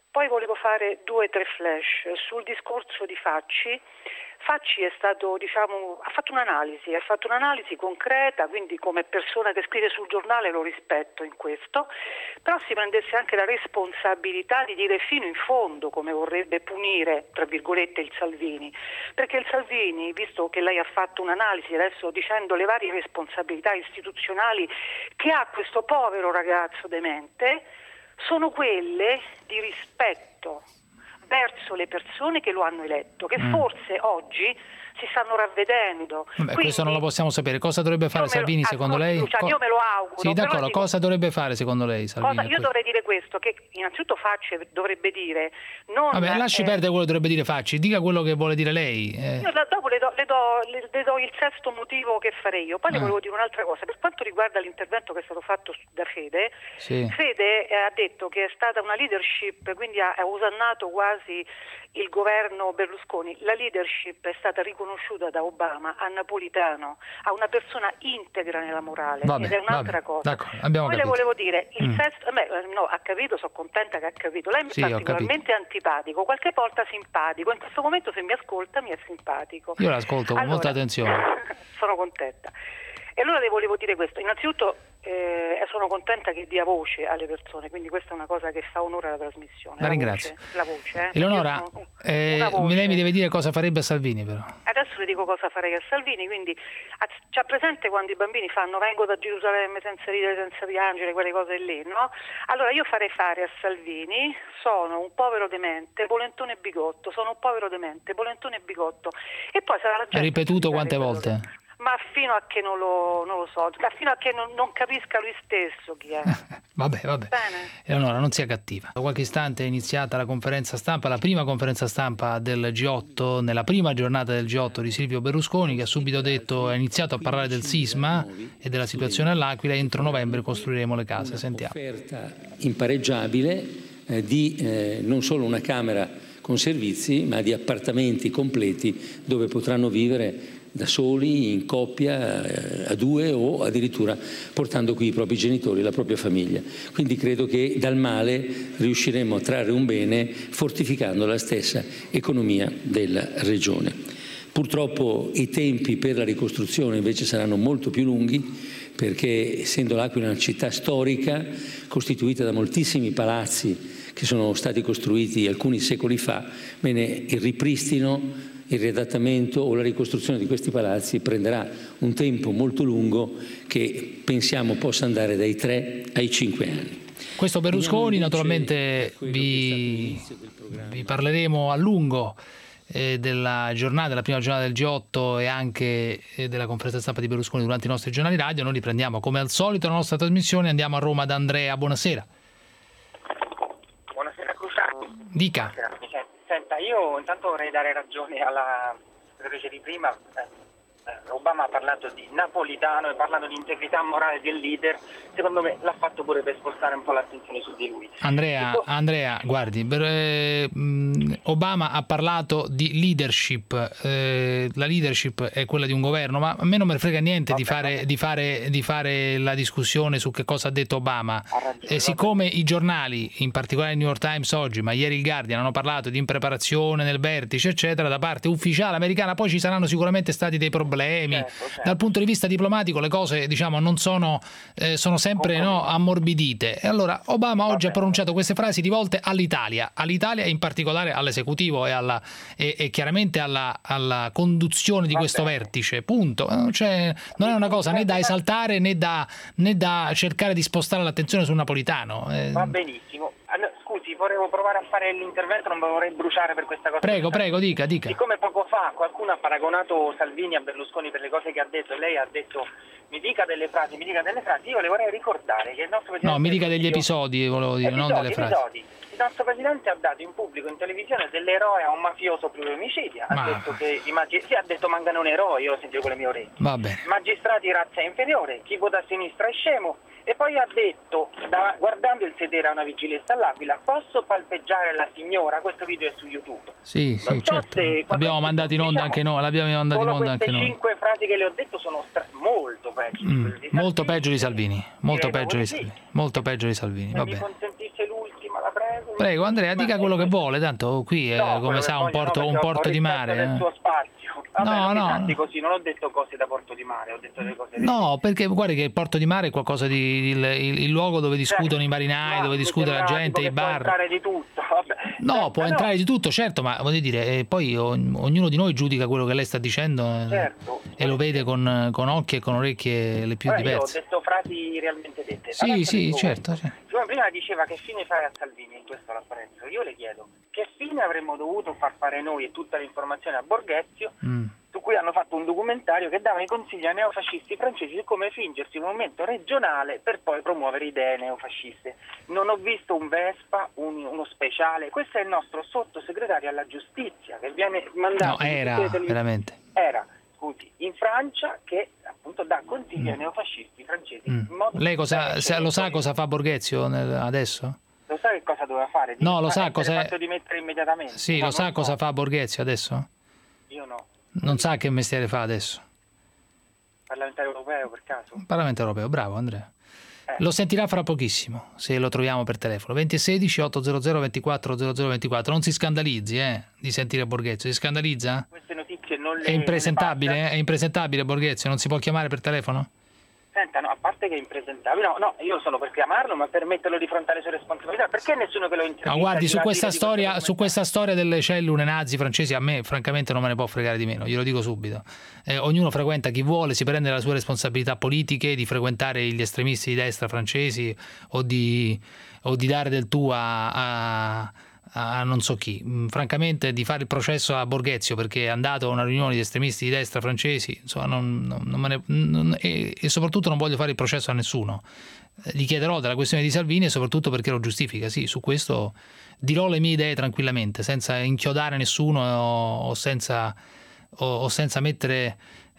Poi volevo fare due o tre flash sul discorso di Facci. Facci è stato, diciamo, ha fatto un'analisi, ha fatto un'analisi concreta, quindi come persona che scrive sul giornale lo rispetto in questo, però si prendesse anche la responsabilità di dire fino in fondo come vorrebbe punire, tra virgolette, il Salvini, perché il Salvini, visto che lei ha fatto un'analisi adesso dicendo le varie responsabilità istituzionali che ha questo povero ragazzo demente, sono quelle di rispetto verso le persone che lo hanno eletto, che mm. forse oggi si stanno ravvedendo. Vabbè, Quindi, questo non lo possiamo sapere. Cosa dovrebbe fare Salvini lo, secondo lei? Cioè, io me lo auguro. Sì, d'accordo. Dico, cosa dovrebbe fare secondo lei Salvini? Cosa, io dovrei dire questo, che innanzitutto Facci dovrebbe dire... Non, Vabbè, lasci eh, perdere quello che dovrebbe dire Facci, dica quello che vuole dire lei. Eh. Io dopo le do, le, do, le, le do il sesto motivo che farei io. Poi ah. le volevo dire un'altra cosa. Per quanto riguarda l'intervento che è stato fatto da Fede, sì. Fede eh, ha detto che è stata una leadership, quindi ha, ha osannato quasi il governo Berlusconi. La leadership è stata riconosciuta da Obama a Napolitano, a una persona integra nella morale, vabbè, ed è un'altra vabbè, cosa. Abbiamo Poi capito. le volevo dire, il mm. sesto, beh, no, ha capito, sono contenta che ha capito. Lei mi sì, è particolarmente antipatico, qualche volta simpatico, in questo momento se mi ascolta mi è simpatico. Io l'ascolto con allora, molta attenzione. Sono contenta. E allora le volevo dire questo, innanzitutto eh, sono contenta che dia voce alle persone, quindi questa è una cosa che fa onore alla trasmissione. La, la ringrazio. Voce, la voce, eh. Eleonora, eh, lei mi deve dire cosa farebbe a Salvini però. Adesso le dico cosa farei a Salvini, quindi c'ha presente quando i bambini fanno vengo da Gerusalemme senza ridere, senza piangere, quelle cose lì, no? Allora io farei fare a Salvini, sono un povero demente, polentone e bigotto, sono un povero demente, polentone e bigotto, e poi sarà la gente... Ha ripetuto quante volte? Ma fino a che non lo, non lo so, fino a che non, non capisca lui stesso chi è. Vabbè, vabbè. Bene. Eleonora, non sia cattiva. Da qualche istante è iniziata la conferenza stampa, la prima conferenza stampa del G otto, nella prima giornata del G otto di Silvio Berlusconi, che ha subito detto, ha iniziato a parlare del sisma e della situazione all'Aquila, entro novembre costruiremo le case. Sentiamo. Un'offerta impareggiabile eh, di eh, non solo una camera con servizi, ma di appartamenti completi dove potranno vivere da soli, in coppia, a due o addirittura portando qui i propri genitori, la propria famiglia. Quindi credo che dal male riusciremo a trarre un bene fortificando la stessa economia della regione. Purtroppo i tempi per la ricostruzione invece saranno molto più lunghi, perché essendo l'Aquila una città storica costituita da moltissimi palazzi che sono stati costruiti alcuni secoli fa, bene, il ripristino, il riadattamento o la ricostruzione di questi palazzi prenderà un tempo molto lungo che pensiamo possa andare dai tre ai cinque anni. Questo Berlusconi, naturalmente vi, vi parleremo a lungo eh, della giornata, della prima giornata del G otto e anche eh, della conferenza stampa di Berlusconi durante i nostri giornali radio. Noi riprendiamo come al solito la nostra trasmissione, andiamo a Roma da Andrea. Buonasera. Buonasera Cruciani. Dica. Buonasera. Senta, io intanto vorrei dare ragione alla senatrice di prima. Eh, Obama ha parlato di Napolitano e parlando di integrità morale del leader. Secondo me l'ha fatto pure per spostare un po' l'attenzione su di lui. Andrea, poi... Andrea guardi, per, eh, Obama ha parlato di leadership. Eh, la leadership è quella di un governo, ma a me non me ne frega niente di fare, di, fare, di fare la discussione su che cosa ha detto Obama. Ragione, eh, siccome i giornali, in particolare il New York Times oggi, ma ieri il Guardian, hanno parlato di impreparazione nel vertice, eccetera, da parte ufficiale americana, poi ci saranno sicuramente stati dei problemi. Certo, certo. Dal punto di vista diplomatico le cose, diciamo, non sono, eh, sono sempre no, ammorbidite. E allora Obama oggi ha pronunciato queste frasi rivolte all'Italia, all'Italia e in particolare all'esecutivo e, alla, e, e chiaramente alla, alla conduzione di questo vertice, punto. Non, c'è, non è una cosa né da esaltare né da, né da cercare di spostare l'attenzione sul Napolitano. Eh. Va benissimo. Scusi, volevo provare a fare l'intervento, non me vorrei bruciare per questa cosa. Prego, prego, dica, dica. Siccome poco fa qualcuno ha paragonato Salvini a Berlusconi per le cose che ha detto, lei ha detto mi dica delle frasi, mi dica delle frasi, io le vorrei ricordare che il nostro Presidente... No, mi dica degli episodi, volevo dire, episodi, non delle frasi. Episodi. Il nostro Presidente ha dato in pubblico, in televisione, dell'eroe a un mafioso pluriomicidia. Ha Ma... detto che i magi... sì, ha detto mancano un eroe, io ho sentito con le mie orecchie. Va bene. Magistrati razza inferiore, chi vota a sinistra è scemo. E poi ha detto, da, guardando il sedere a una vigilessa all'Aquila, posso palpeggiare la signora? Questo video è su YouTube. Sì, sì, non so certo. se, L'abbiamo mandato in onda, diciamo, anche noi, l'abbiamo mandato in onda anche noi. Le cinque frasi che le ho detto sono stra- molto peggio. Mm, di molto peggio di Salvini, molto Direi peggio di così. Salvini, molto peggio di Salvini, Se va mi bene. consentisse l'ultima, la prego. Prego Andrea, dica quello che vuole, tanto qui è No, come sa un voglio, porto, no, un perché porto ho di rispetto mare. del eh. suo spazio. Vabbè, No, non mi no. tratti così, non ho detto cose da porto di mare, ho detto delle cose. No, perché guardi che il porto di mare è qualcosa di il, il- il luogo dove discutono i marinai, Ma dove mi discute la sembra gente, tipo i che può bar. entrare di tutto, vabbè. No, può no. entrare di tutto, certo, ma voglio dire, eh, poi ogn- ognuno di noi giudica quello che lei sta dicendo eh, Certo. e lo vede con, con occhi e con orecchie le più Ora, io ho diverse. detto frasi realmente dette. Sì, Adesso sì, dico certo. questo. certo. Siccome prima diceva che fine fare a Salvini, in questo l'apprezzo, io le chiedo che fine avremmo dovuto far fare noi e tutta l'informazione a Borghezio, Mm. su cui hanno fatto un documentario che dava i consigli ai neofascisti francesi su come fingersi un movimento regionale per poi promuovere idee neofasciste. Non ho visto un Vespa, un- uno speciale, questo è il nostro sottosegretario alla giustizia che viene mandato No, in era tutte le televisioni. veramente. Era, scusi, in Francia che appunto dà consigli ai neofascisti francesi. in modo Lei cosa, diverso. sa- lo sa cosa fa Borghezio nel- adesso? Lo sa che cosa doveva fare? No, lo Di- sa essere cos'è- fatto dimettere immediatamente. Sì, No, lo sa non cosa so. fa Borghezio adesso? Io no. Non sa che mestiere fa adesso? Parlamentare europeo per caso? Parlamento europeo, bravo Andrea. Lo sentirà fra pochissimo, se lo troviamo per telefono. venti e sedici ottocento ventiquattro zero zero ventiquattro. Non si scandalizzi eh, di sentire Borghezio. Si scandalizza? Queste notizie non le... È impresentabile? non le eh? È impresentabile Borghezio? Non si può chiamare per telefono? Senta, no, a parte che è impresentabile, no, no, io sono per chiamarlo, ma per metterlo di fronte alle sue responsabilità. Perché nessuno che lo intervista? Ma guardi, su dirà questa, di questo storia, su questa storia delle cellule nazi francesi a me francamente non me ne può fregare di meno, glielo dico subito. Eh, ognuno frequenta chi vuole, si prende le sue responsabilità politiche di frequentare gli estremisti di destra francesi o di, o di dare del tu a, a, a non so chi. Mm, Francamente di fare il processo a Borghezio perché è andato a una riunione di estremisti di destra francesi, insomma, non, non, non me ne, non- e, e soprattutto non voglio fare il processo a nessuno. Eh, Gli chiederò della questione di Salvini e soprattutto perché lo giustifica. Sì, su questo dirò le mie idee tranquillamente, senza inchiodare nessuno o, o senza, o, o senza mettere,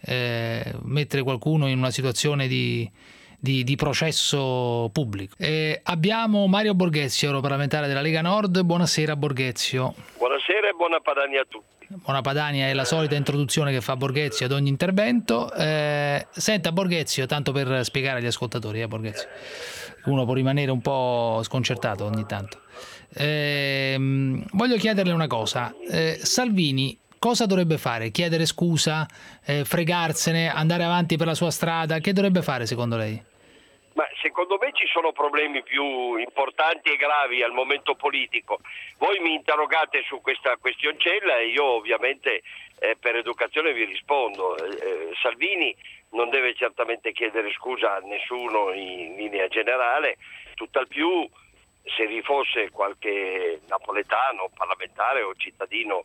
eh, mettere qualcuno in una situazione di, di, di processo pubblico. Eh, abbiamo Mario Borghezio, europarlamentare della Lega Nord. Buonasera Borghezio. Buonasera e buona Padania a tutti. Buona Padania è la solita introduzione che fa Borghezio ad ogni intervento. Eh, senta Borghezio, tanto per spiegare agli ascoltatori, eh, Borghezio, uno può rimanere un po' sconcertato ogni tanto. Ehm, voglio chiederle una cosa. Eh, Salvini cosa dovrebbe fare? Chiedere scusa, eh, fregarsene, andare avanti per la sua strada? Che dovrebbe fare secondo lei? Ma secondo me ci sono problemi più importanti e gravi al momento politico. Voi mi interrogate su questa questioncella e io ovviamente eh, per educazione vi rispondo. Eh, eh, Salvini non deve certamente chiedere scusa a nessuno in linea generale, tutt'al più se vi fosse qualche napoletano, parlamentare o cittadino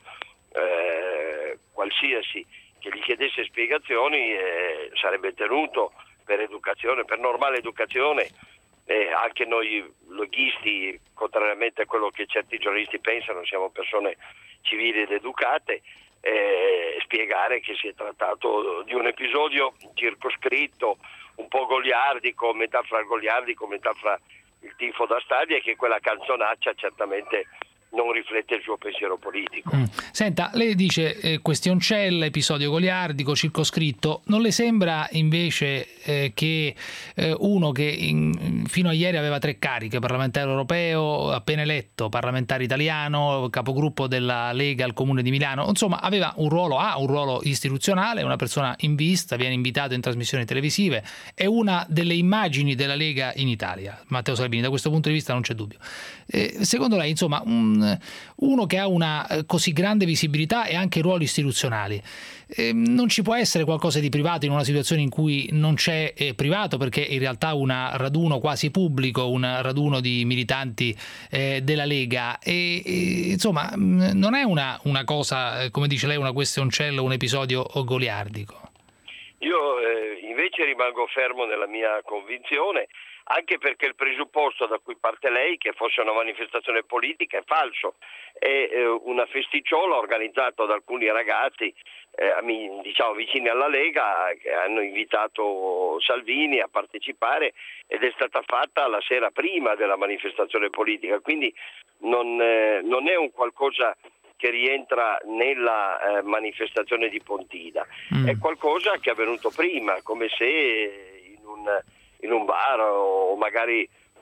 eh, qualsiasi che gli chiedesse spiegazioni eh, sarebbe tenuto per educazione, per normale educazione, eh, anche noi loghisti, contrariamente a quello che certi giornalisti pensano, siamo persone civili ed educate, eh, spiegare che si è trattato di un episodio circoscritto, un po' goliardico, metà fra goliardico, metà fra il tifo da stadio, e che quella canzonaccia certamente non riflette il suo pensiero politico. Mm. Senta, lei dice eh, questioncella, episodio goliardico, circoscritto. Non le sembra invece eh, che eh, uno che in, fino a ieri aveva tre cariche, parlamentare europeo, appena eletto, parlamentare italiano, capogruppo della Lega al Comune di Milano, insomma aveva un ruolo, ha un ruolo istituzionale, è una persona in vista, viene invitato in trasmissioni televisive, è una delle immagini della Lega in Italia, Matteo Salvini, da questo punto di vista non c'è dubbio. Eh, secondo lei, insomma, un uno che ha una così grande visibilità e anche ruoli istituzionali, eh, non ci può essere qualcosa di privato in una situazione in cui non c'è eh, privato, perché in realtà un raduno quasi pubblico, un raduno di militanti eh, della Lega e, e insomma non è una, una cosa, eh, come dice lei, una questioncella, un episodio goliardico. Io eh, invece rimango fermo nella mia convinzione, anche perché il presupposto da cui parte lei, che fosse una manifestazione politica, è falso. È eh, una festicciola organizzata da alcuni ragazzi eh, diciamo vicini alla Lega, che hanno invitato Salvini a partecipare, ed è stata fatta la sera prima della manifestazione politica, quindi non, eh, non è un qualcosa che rientra nella eh, manifestazione di Pontida, mm. è qualcosa che è avvenuto prima, come se in un in un bar o magari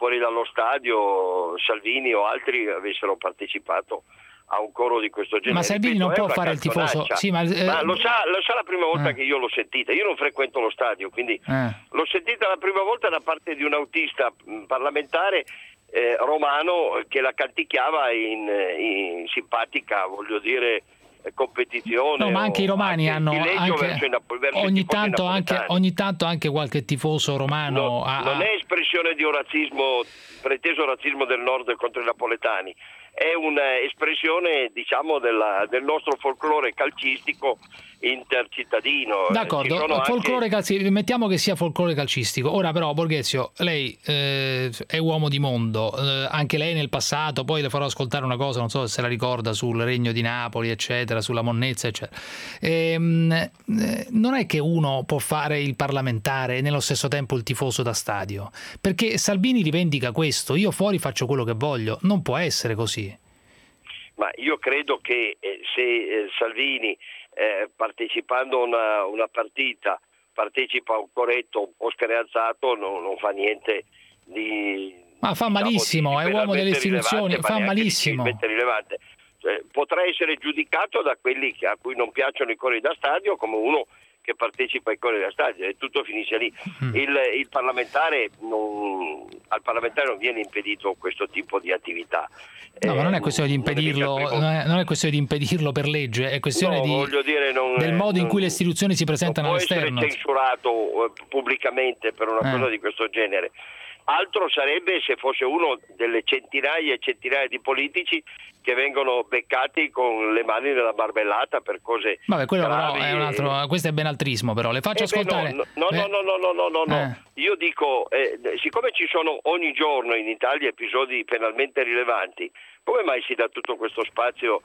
fuori dallo stadio Salvini o altri avessero partecipato a un coro di questo genere. Ma Salvini Ripeto, non può fare il tifoso. Sì, ma, eh, ma lo, sa, lo sa la prima volta eh. che io l'ho sentita. Io non frequento lo stadio, quindi eh. l'ho sentita la prima volta da parte di un autista parlamentare eh, romano che la canticchiava in, in simpatica, voglio dire, competizione. No, ma anche i romani hanno anche, verso i Napo- verso ogni, i tanto anche, ogni tanto anche qualche tifoso romano no, ha, non è espressione di un razzismo, preteso razzismo del nord contro i napoletani, è un'espressione, diciamo, della, del nostro folklore calcistico intercittadino. D'accordo, folklore anche... calcistico, mettiamo che sia folklore calcistico. Ora però, Borghezio, lei eh, è uomo di mondo, eh, anche lei nel passato, poi le farò ascoltare una cosa, non so se la ricorda, sul Regno di Napoli, eccetera, sulla monnezza, eccetera. Ehm, eh, non è che uno può fare il parlamentare e nello stesso tempo il tifoso da stadio, perché Salvini rivendica questo: io fuori faccio quello che voglio. Non può essere così. Ma io credo che eh, se eh, Salvini eh, partecipando a una, una partita partecipa a un corretto o scareazzato non, non fa niente di... Ma fa malissimo, diciamo, di, è uomo delle istituzioni, fa malissimo. Rilevante. Cioè, potrà essere giudicato da quelli che, a cui non piacciono i cori da stadio come uno che partecipa ai cori da stadio e tutto finisce lì. Mm. Il, il parlamentare non, al parlamentare non viene impedito questo tipo di attività. No, eh, ma non è questione di impedirlo, non è, non è questione di impedirlo per legge, è questione no, di, voglio dire, non, del modo in non, cui le istituzioni si presentano all'esterno. Non può essere censurato eh, pubblicamente per una eh. cosa di questo genere. Altro sarebbe se fosse uno delle centinaia e centinaia di politici che vengono beccati con le mani nella barbellata per cose Vabbè, quello gravi. Però è un altro, questo è benaltrismo, però le faccio eh ascoltare. Beh, no, no, no, no, no, no, no, no. Eh. Io dico, eh, siccome ci sono ogni giorno in Italia episodi penalmente rilevanti, come mai si dà tutto questo spazio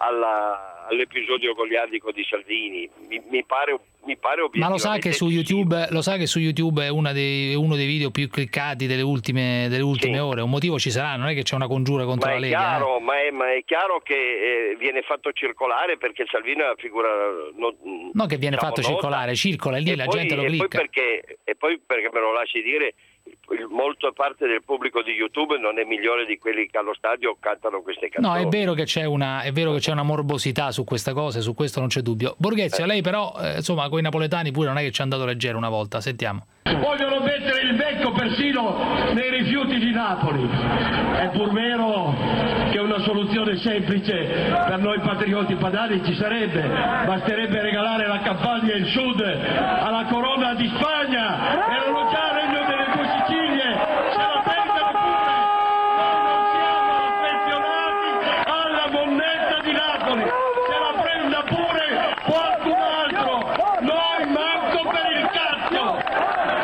alla, all'episodio goliardico di Salvini? Mi, mi pare mi pare obiettivamente. Ma lo sa che su YouTube, lo sa che su YouTube è una dei, uno dei video più cliccati delle ultime, delle ultime sì. ore. Un motivo ci sarà, non è che c'è una congiura contro ma la è Lega. Chiaro, eh. ma, è, ma è chiaro che eh, viene fatto circolare perché Salvini è una figura. No, non che viene diciamo, fatto nota. circolare, circola lì, e la poi, gente lo e clicca. Poi perché, e poi perché me lo lasci dire, il, molto parte del pubblico di YouTube non è migliore di quelli che allo stadio cantano queste canzoni. No, è vero che c'è una, è vero che c'è una morbosità su questa cosa, su questo non c'è dubbio. Borghezio, eh. lei però, eh, insomma, con i napoletani pure non è che ci è andato leggero una volta, sentiamo. Vogliono mettere il becco persino nei rifiuti di Napoli. È pur vero che una soluzione semplice per noi patrioti padani ci sarebbe, basterebbe regalare la Campania e il Sud alla corona di Spagna, erano già il regno delle due Sicilie, se la prendano pure, noi non siamo affezionati alla monnezza di Napoli, se la prenda pure qualcun altro, noi manco per il cazzo.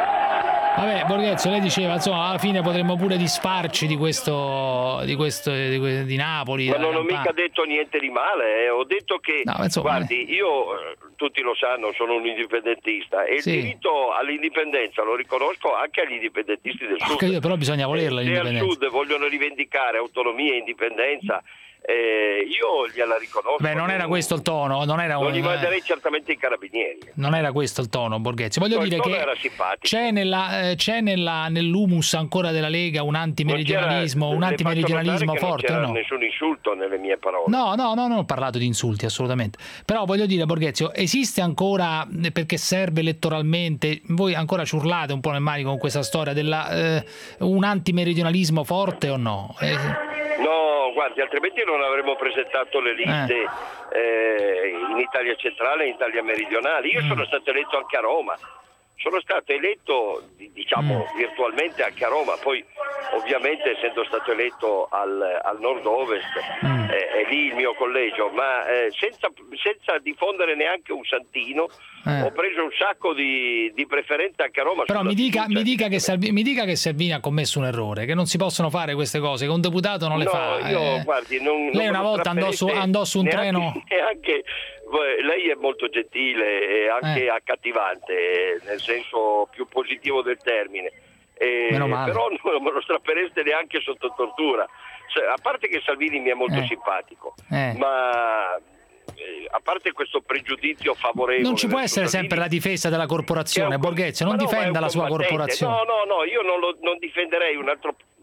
Vabbè, Borghezio, lei diceva, insomma, alla fine potremmo pure disfarci di questo, di questo, di, di Napoli. Ma non ho mica detto niente di male, eh. Ho detto che, no, insomma, guardi, io, tutti lo sanno, sono un indipendentista e sì. il diritto all'indipendenza lo riconosco anche agli indipendentisti del Sud. Capito, però bisogna volerla l'indipendenza. Se al Sud vogliono rivendicare autonomia e indipendenza, Eh, io gliela riconosco. Beh, non era questo il tono, non era un... non li manderei certamente i carabinieri. Non era questo il tono, Borghezio. Voglio no, dire che c'è, nella, eh, c'è nella, nell'humus ancora della Lega un antimeridionalismo, un antimeridionalismo forte, non c'era no? nessun insulto nelle mie parole. No, no, no, non ho parlato di insulti assolutamente. Però voglio dire, Borghezio, esiste ancora, perché serve elettoralmente, voi ancora ci urlate un po' nel manico con questa storia della eh, un antimeridionalismo forte o no? Eh, No, guardi, altrimenti non avremmo presentato le liste eh. Eh, in Italia centrale e in Italia meridionale. Io mm. sono stato eletto anche a Roma. Sono stato eletto, diciamo, mm. virtualmente anche a Roma, poi ovviamente essendo stato eletto al, al nord-ovest mm. eh, è lì il mio collegio, ma eh, senza, senza diffondere neanche un santino eh. ho preso un sacco di, di preferenze anche a Roma. Però mi dica, mi, dica che Salvini, mi dica che Salvini ha commesso un errore, che non si possono fare queste cose, che un deputato non le no, fa. Io, eh. guardi, non, Lei non una volta andò su, andò su un neanche, treno... Neanche, lei è molto gentile e anche eh. accattivante, nel senso più positivo del termine, e, Meno male. però non me lo strappereste neanche sotto tortura. Cioè, a parte che Salvini mi è molto eh. simpatico, eh. ma eh, a parte questo pregiudizio favorevole... Non ci può essere Salvini, sempre la difesa della corporazione, un, Borghezio, non no, difenda la sua corporazione. No, no, no, io non, lo, non difenderei un altro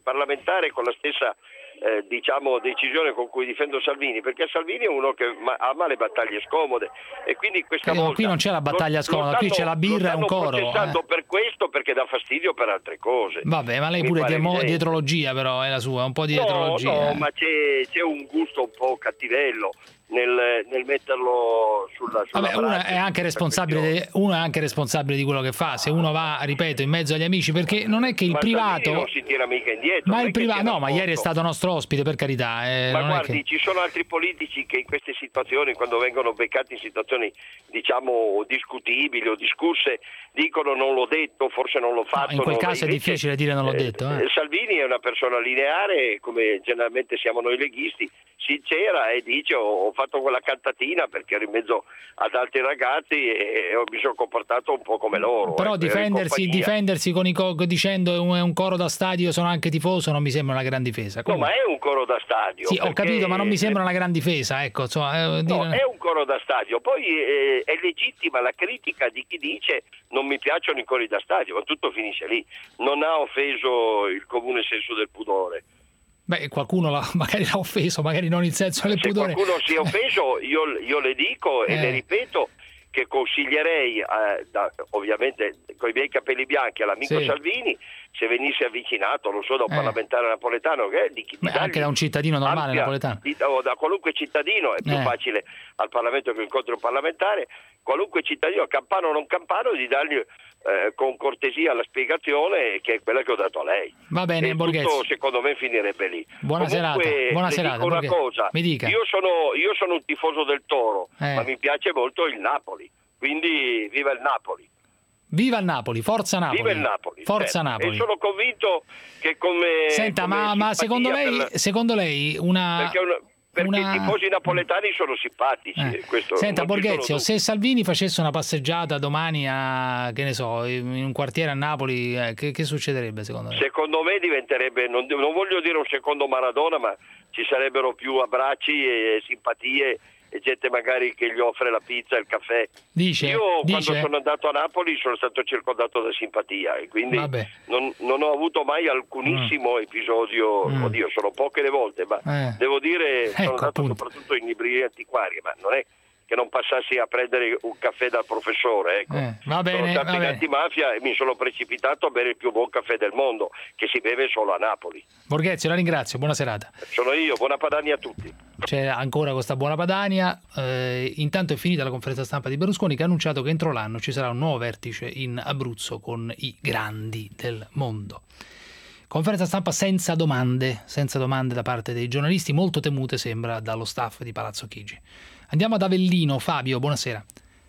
parlamentare con la stessa eh, diciamo decisione con cui difendo Salvini, perché Salvini è uno che ma- ama le battaglie scomode e quindi questa eh, volta qui non c'è la battaglia lo, scomoda, lo qui c'è la birra e un coro. Lo stanno processando eh. per questo, perché dà fastidio per altre cose. Vabbè, ma lei Mi pure pare diemo- evidente. dietrologia però è la sua, un po' di No, dietrologia. no, eh. ma c'è, c'è un gusto un po' cattivello nel, nel metterlo sulla, sulla Vabbè, uno brace, è anche responsabile de- uno è anche responsabile di quello che fa, se uno va, ripeto, in mezzo agli amici, perché non è che il ma privato Salvini non si tira mica indietro. ma non il è che privato sia no, ma ieri è stato nostro ospite, per carità, eh, Ma non guardi, è che... ci sono altri politici che in queste situazioni, quando vengono beccati in situazioni diciamo discutibili o discusse, dicono non l'ho detto, forse non l'ho fatto. in quel non... caso è Invece, difficile dire non l'ho detto. Eh. Salvini è una persona lineare, come generalmente siamo noi leghisti, sincera, e dice ho, ho fatto quella cantatina perché ero in mezzo ad altri ragazzi e, e mi sono comportato un po' come loro. Però ecco, ero in difendersi, compagnia. difendersi con i co- dicendo è un, è un coro da stadio, sono anche tifoso, non mi sembra una gran difesa. No, Comunque... ma è un coro da stadio. Sì, ho perché- capito, ma non mi sembra una gran difesa, ecco, insomma, eh, No, dire- è un coro da stadio, poi eh, è legittima la critica di chi dice non mi piacciono i cori da stadio, ma tutto finisce lì, non ha offeso il comune senso del pudore. Beh, qualcuno l'ha, magari l'ha offeso, magari non il senso del Se pudore. qualcuno si è offeso, io, io le dico e Eh. le ripeto che consiglierei, eh, da- ovviamente con i miei capelli bianchi, all'amico Sì. Salvini, se venisse avvicinato, non so, da un Eh. parlamentare napoletano, che è di, di Beh, anche dargli da un cittadino normale ampia- napoletano. di- o da qualunque cittadino, è più Eh. facile al Parlamento che incontri un parlamentare, qualunque cittadino, campano o non campano, di dargli eh, con cortesia la spiegazione che è quella che ho dato a lei. Va bene, E Borghezzi. tutto secondo me finirebbe lì. Buona Comunque, serata, buona le serata, dico una Borghezzi. cosa, Mi dica. Io sono, io sono un tifoso del Toro, Eh. ma mi piace molto il Napoli, quindi viva il Napoli. Viva il Napoli, forza Napoli. Viva il Napoli. Forza Bene. Napoli. E sono convinto che come Senta, come ma, ma simpatia secondo lei, per la- secondo lei una... perché, una- perché una- i tifosi napoletani sono simpatici. Eh. e questo Senta non ci sono Borghezio, dubbi. se Salvini facesse una passeggiata domani a, che ne so, in un quartiere a Napoli, eh, che, che succederebbe secondo lei? Secondo me diventerebbe, non, non voglio dire un secondo Maradona, ma ci sarebbero più abbracci e simpatie e gente magari che gli offre la pizza e il caffè. Dice, Io dice? quando sono andato a Napoli sono stato circondato da simpatia e quindi Vabbè. non, non ho avuto mai alcunissimo episodio, Mm. oddio sono poche le volte, ma Eh. devo dire sono Ecco, andato appunto. soprattutto in librerie antiquarie, ma non è che non passassi a prendere un caffè dal professore, ecco. Eh, va bene, sono stato va in bene. antimafia e mi sono precipitato a bere il più buon caffè del mondo, che si beve solo a Napoli. Borghezio, la ringrazio, buona serata. Sono io, buona Padania a tutti. C'è ancora questa buona Padania. Eh, intanto è finita la conferenza stampa di Berlusconi, che ha annunciato che entro l'anno ci sarà un nuovo vertice in Abruzzo con i grandi del mondo. Conferenza stampa senza domande, senza domande da parte dei giornalisti, molto temute sembra dallo staff di Palazzo Chigi. Andiamo ad Avellino. Fabio, buonasera.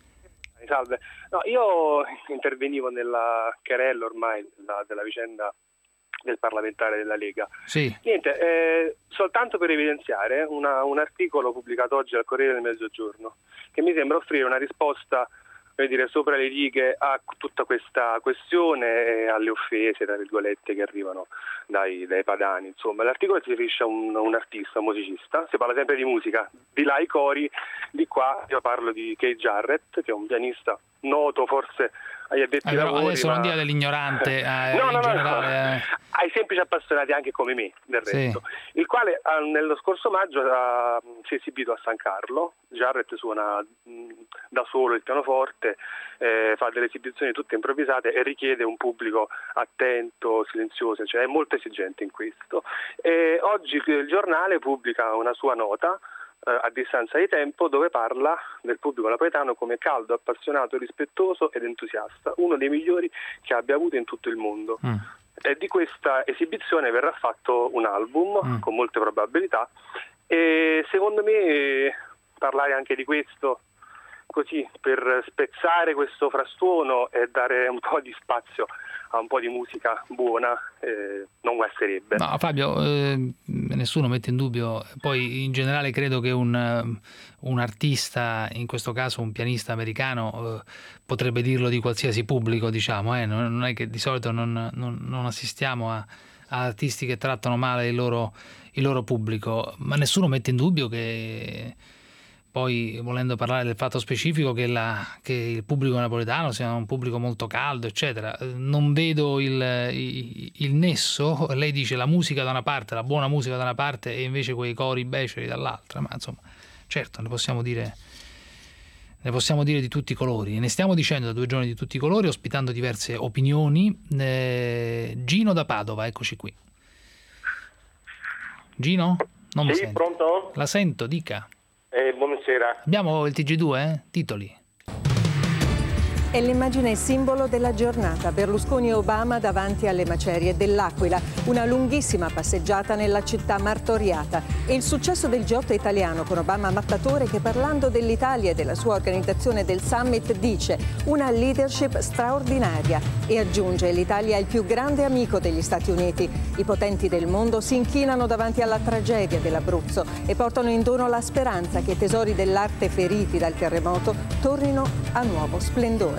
Salve. No, io intervenivo nella querella ormai della, della vicenda del parlamentare della Lega. Sì. Niente, eh, soltanto per evidenziare una, un articolo pubblicato oggi al Corriere del Mezzogiorno che mi sembra offrire una risposta, come dire, sopra le righe a tutta questa questione e alle offese, tra virgolette, che arrivano dai, dai padani. Insomma, l'articolo si riferisce a un, un artista, un musicista, si parla sempre di musica, di là i cori, di qua io parlo di Keith Jarrett, che è un pianista noto forse agli addetti Eh, ai però lavori, adesso ma... non dia dell'ignorante, eh, no, no, in no, generale. no. Ai semplici appassionati anche come me, del Sì. resto, il quale ah, nello scorso maggio ah, si è esibito a San Carlo. Jarrett suona mh, da solo il pianoforte, eh, fa delle esibizioni tutte improvvisate e richiede un pubblico attento, silenzioso, cioè è molto esigente in questo. E oggi il giornale pubblica una sua nota eh, a distanza di tempo dove parla del pubblico napoletano come caldo, appassionato, rispettoso ed entusiasta, uno dei migliori che abbia avuto in tutto il mondo. Mm. E di questa esibizione verrà fatto un album Mm. con molte probabilità e secondo me eh, parlare anche di questo così per spezzare questo frastuono e dare un po' di spazio a un po' di musica buona eh, non guasterebbe. No, Fabio, eh, nessuno mette in dubbio, poi in generale credo che un, eh, un artista, in questo caso un pianista americano, eh, potrebbe dirlo di qualsiasi pubblico, diciamo, eh? non, non è che di solito non, non, non assistiamo a, a artisti che trattano male il loro, il loro pubblico, ma nessuno mette in dubbio che poi volendo parlare del fatto specifico che, la, che il pubblico napoletano sia un pubblico molto caldo, eccetera. Non vedo il, il, il nesso. Lei dice la musica da una parte, la buona musica da una parte e invece quei cori beceri dall'altra, ma insomma, certo, ne possiamo dire ne possiamo dire di tutti i colori. Ne stiamo dicendo da due giorni di tutti i colori, ospitando diverse opinioni. Eh, Gino da Padova, eccoci qui. Gino? Non mi sì, sento. Pronto? La sento, dica. Eh, buonasera. Abbiamo il T G due, eh? Titoli. È l'immagine simbolo della giornata. Berlusconi e Obama davanti alle macerie dell'Aquila. Una lunghissima passeggiata nella città martoriata. E il successo del G otto italiano con Obama mattatore che, parlando dell'Italia e della sua organizzazione del summit, dice una leadership straordinaria e aggiunge l'Italia è il più grande amico degli Stati Uniti. I potenti del mondo si inchinano davanti alla tragedia dell'Abruzzo e portano in dono la speranza che i tesori dell'arte feriti dal terremoto tornino a nuovo splendore.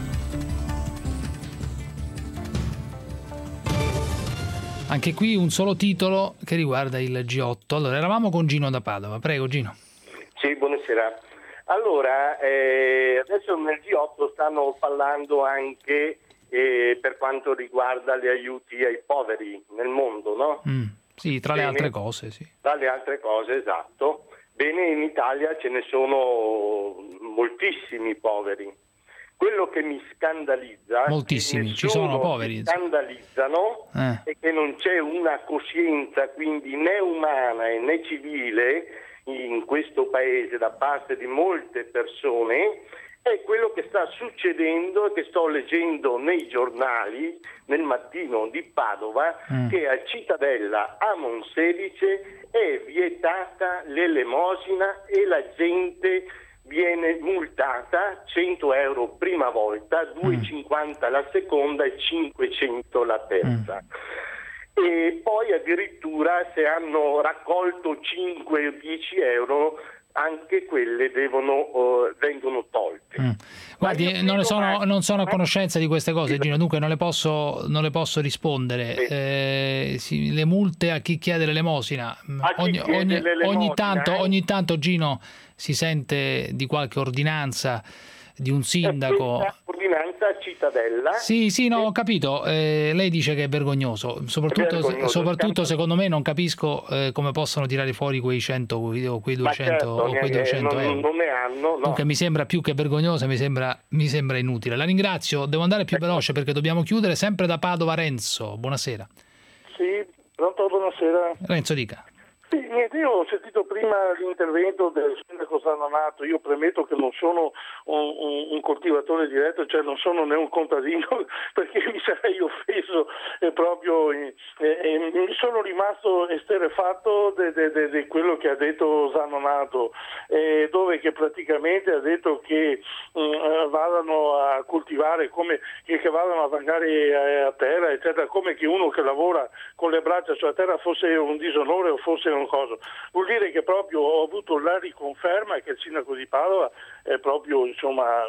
Anche qui un solo titolo che riguarda il G otto. Allora, eravamo con Gino da Padova. Prego, Gino. Sì, buonasera. Allora, eh, adesso nel G otto stanno parlando anche eh, per quanto riguarda gli aiuti ai poveri nel mondo, no? Mm, sì, tra Bene. le altre cose, sì. Tra le altre cose, esatto. Bene, in Italia ce ne sono moltissimi poveri. Quello che mi scandalizza, moltissimi, ci sono poveri, mi scandalizzano, eh. è che non c'è una coscienza, quindi né umana e né civile in questo paese da parte di molte persone. È quello che sta succedendo e che sto leggendo nei giornali, nel Mattino di Padova, mm. che a Cittadella, a Monselice, è vietata l'elemosina e la gente viene multata cento euro prima volta, due e cinquanta la seconda e cinquecento la terza. Mm. E poi addirittura se hanno raccolto cinque o dieci euro anche quelle devono, uh, vengono tolte. Mm. Guardi, non, sono, non sono a conoscenza di queste cose, Gino, dunque non le posso, non le posso rispondere. Sì. Eh, sì, le multe a chi chiede l'elemosina. Ogni, ogni, ogni, tanto, eh? ogni tanto, Gino, si sente di qualche ordinanza di un sindaco. Ordinanza a Cittadella. Sì, sì, no, ho capito. Eh, lei dice che è vergognoso. Soprattutto, è vergognoso, soprattutto secondo me, non capisco eh, come possono tirare fuori quei cento o quei duecento, certo, o quei duecento non, euro. Non ne hanno, no. Dunque mi sembra più che vergognoso, mi sembra, mi sembra inutile. La ringrazio, devo andare più veloce perché dobbiamo chiudere. Sempre da Padova, Renzo. Buonasera. Sì, pronto, buonasera. Renzo, dica. Sì, niente, io ho sentito prima l'intervento del sindaco Zannonato. Io premetto che non sono un, un, un coltivatore diretto, cioè non sono né un contadino, perché mi sarei offeso eh, proprio, eh, eh, mi sono rimasto esterefatto di quello che ha detto Zannonato, eh, dove che praticamente ha detto che mh, vadano a coltivare, come che, che vadano a vangare a terra, eccetera, come che uno che lavora con le braccia sulla terra fosse un disonore o fosse un coso. Vuol dire che proprio ho avuto la riconferma che il sindaco di Padova è proprio, insomma,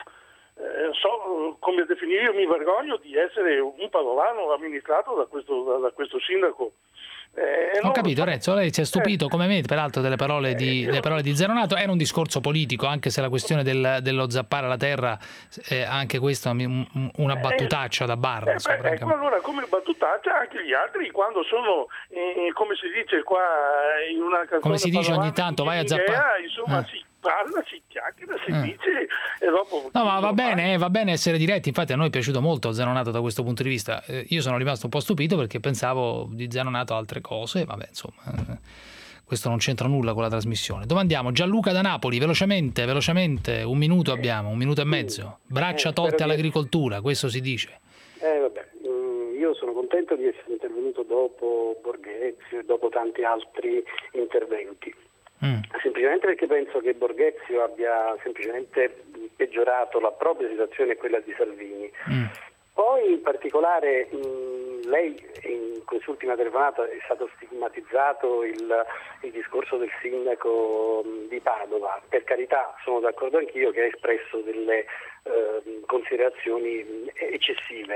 eh, so come definire, io mi vergogno di essere un padovano amministrato da questo, da, da questo sindaco. Eh, Ho capito, Renzo, lei si è stupito come me peraltro delle parole di, delle parole di Zannonato. Era un discorso politico, anche se la questione del, dello zappare la terra, eh, anche questa è un, una battutaccia da barra. Eh, beh, ecco, allora come battutaccia anche gli altri quando sono, eh, come si dice qua in una canzone, come si dice ogni tanto, vai a zappare, insomma, eh. si parla, si chiacchiera, si eh. dice e dopo... No, ma va bene, eh, va bene essere diretti. Infatti a noi è piaciuto molto Zannonato da questo punto di vista. Eh, io sono rimasto un po' stupito perché pensavo di Zannonato altre cose, vabbè, insomma, eh, questo non c'entra nulla con la trasmissione. Domandiamo Gianluca da Napoli, velocemente, velocemente, un minuto abbiamo, un minuto e mezzo. Braccia tolte all'agricoltura, questo si dice. Eh vabbè, io sono contento di essere intervenuto dopo Borghezio e dopo tanti altri interventi. Mm. Semplicemente perché penso che Borghezio abbia semplicemente peggiorato la propria situazione e quella di Salvini. Mm. Poi in particolare mh, lei in quest'ultima telefonata è stato stigmatizzato il, il discorso del sindaco mh, di Padova. Per carità, sono d'accordo anch'io che ha espresso delle eh, considerazioni mh, eccessive.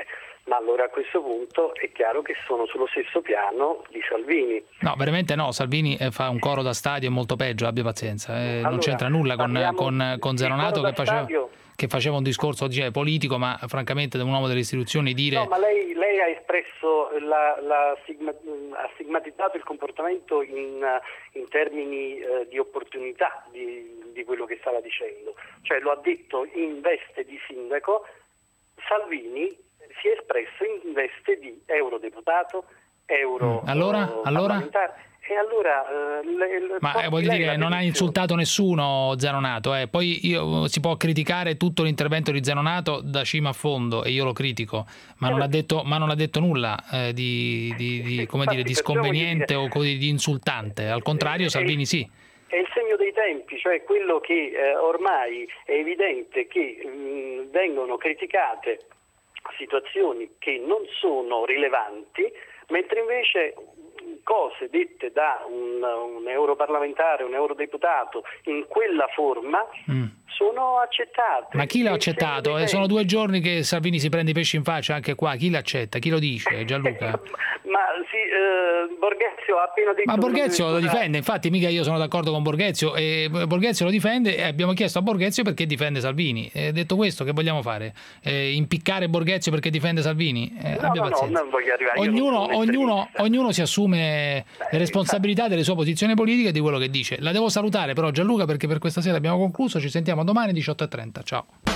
ma allora a questo punto è chiaro che sono sullo stesso piano di Salvini. No, veramente no, Salvini fa un coro da stadio, è molto peggio, abbia pazienza, eh, allora, non c'entra nulla con, con, con Zanonato che faceva, stadio... che faceva un discorso oggi politico, ma francamente da un uomo delle istituzioni dire... No, ma lei, lei ha espresso, la, la stigma, ha stigmatizzato il comportamento in, in termini eh, di opportunità di, di quello che stava dicendo, cioè lo ha detto in veste di sindaco. Salvini si è espresso in veste di eurodeputato, euro mm. allora, uh, allora? E allora uh, le, le, ma eh, vuol dire che non ha insultato nessuno Zanonato, eh. Poi io, si può criticare tutto l'intervento di Zanonato da cima a fondo e io lo critico, ma non ha detto, ma non ha detto nulla eh, di, di, di, come dire, di sconveniente o di insultante, al contrario Salvini sì. È il segno dei tempi, cioè quello che eh, ormai è evidente che mh, vengono criticate situazioni che non sono rilevanti, mentre invece cose dette da un, un europarlamentare, un eurodeputato in quella forma mm. sono accettate. Ma chi l'ha accettato? Eh, sono due giorni che Salvini si prende i pesci in faccia anche qua, chi l'accetta? Chi lo dice? Gianluca? Ma sì, eh, Borghezio ha appena detto... Ma Borghezio lo difende, infatti mica io sono d'accordo con Borghezio, e Borghezio lo difende e abbiamo chiesto a Borghezio perché difende Salvini. E detto questo, che vogliamo fare? Eh, impiccare Borghezio perché difende Salvini? Eh, no, no, no, non voglio arrivare. Ognuno, ognuno, ognuno si assume Beh, le responsabilità delle sue posizioni politiche e di quello che dice. La devo salutare però Gianluca perché per questa sera abbiamo concluso, ci sentiamo domani diciotto e trenta. Ciao.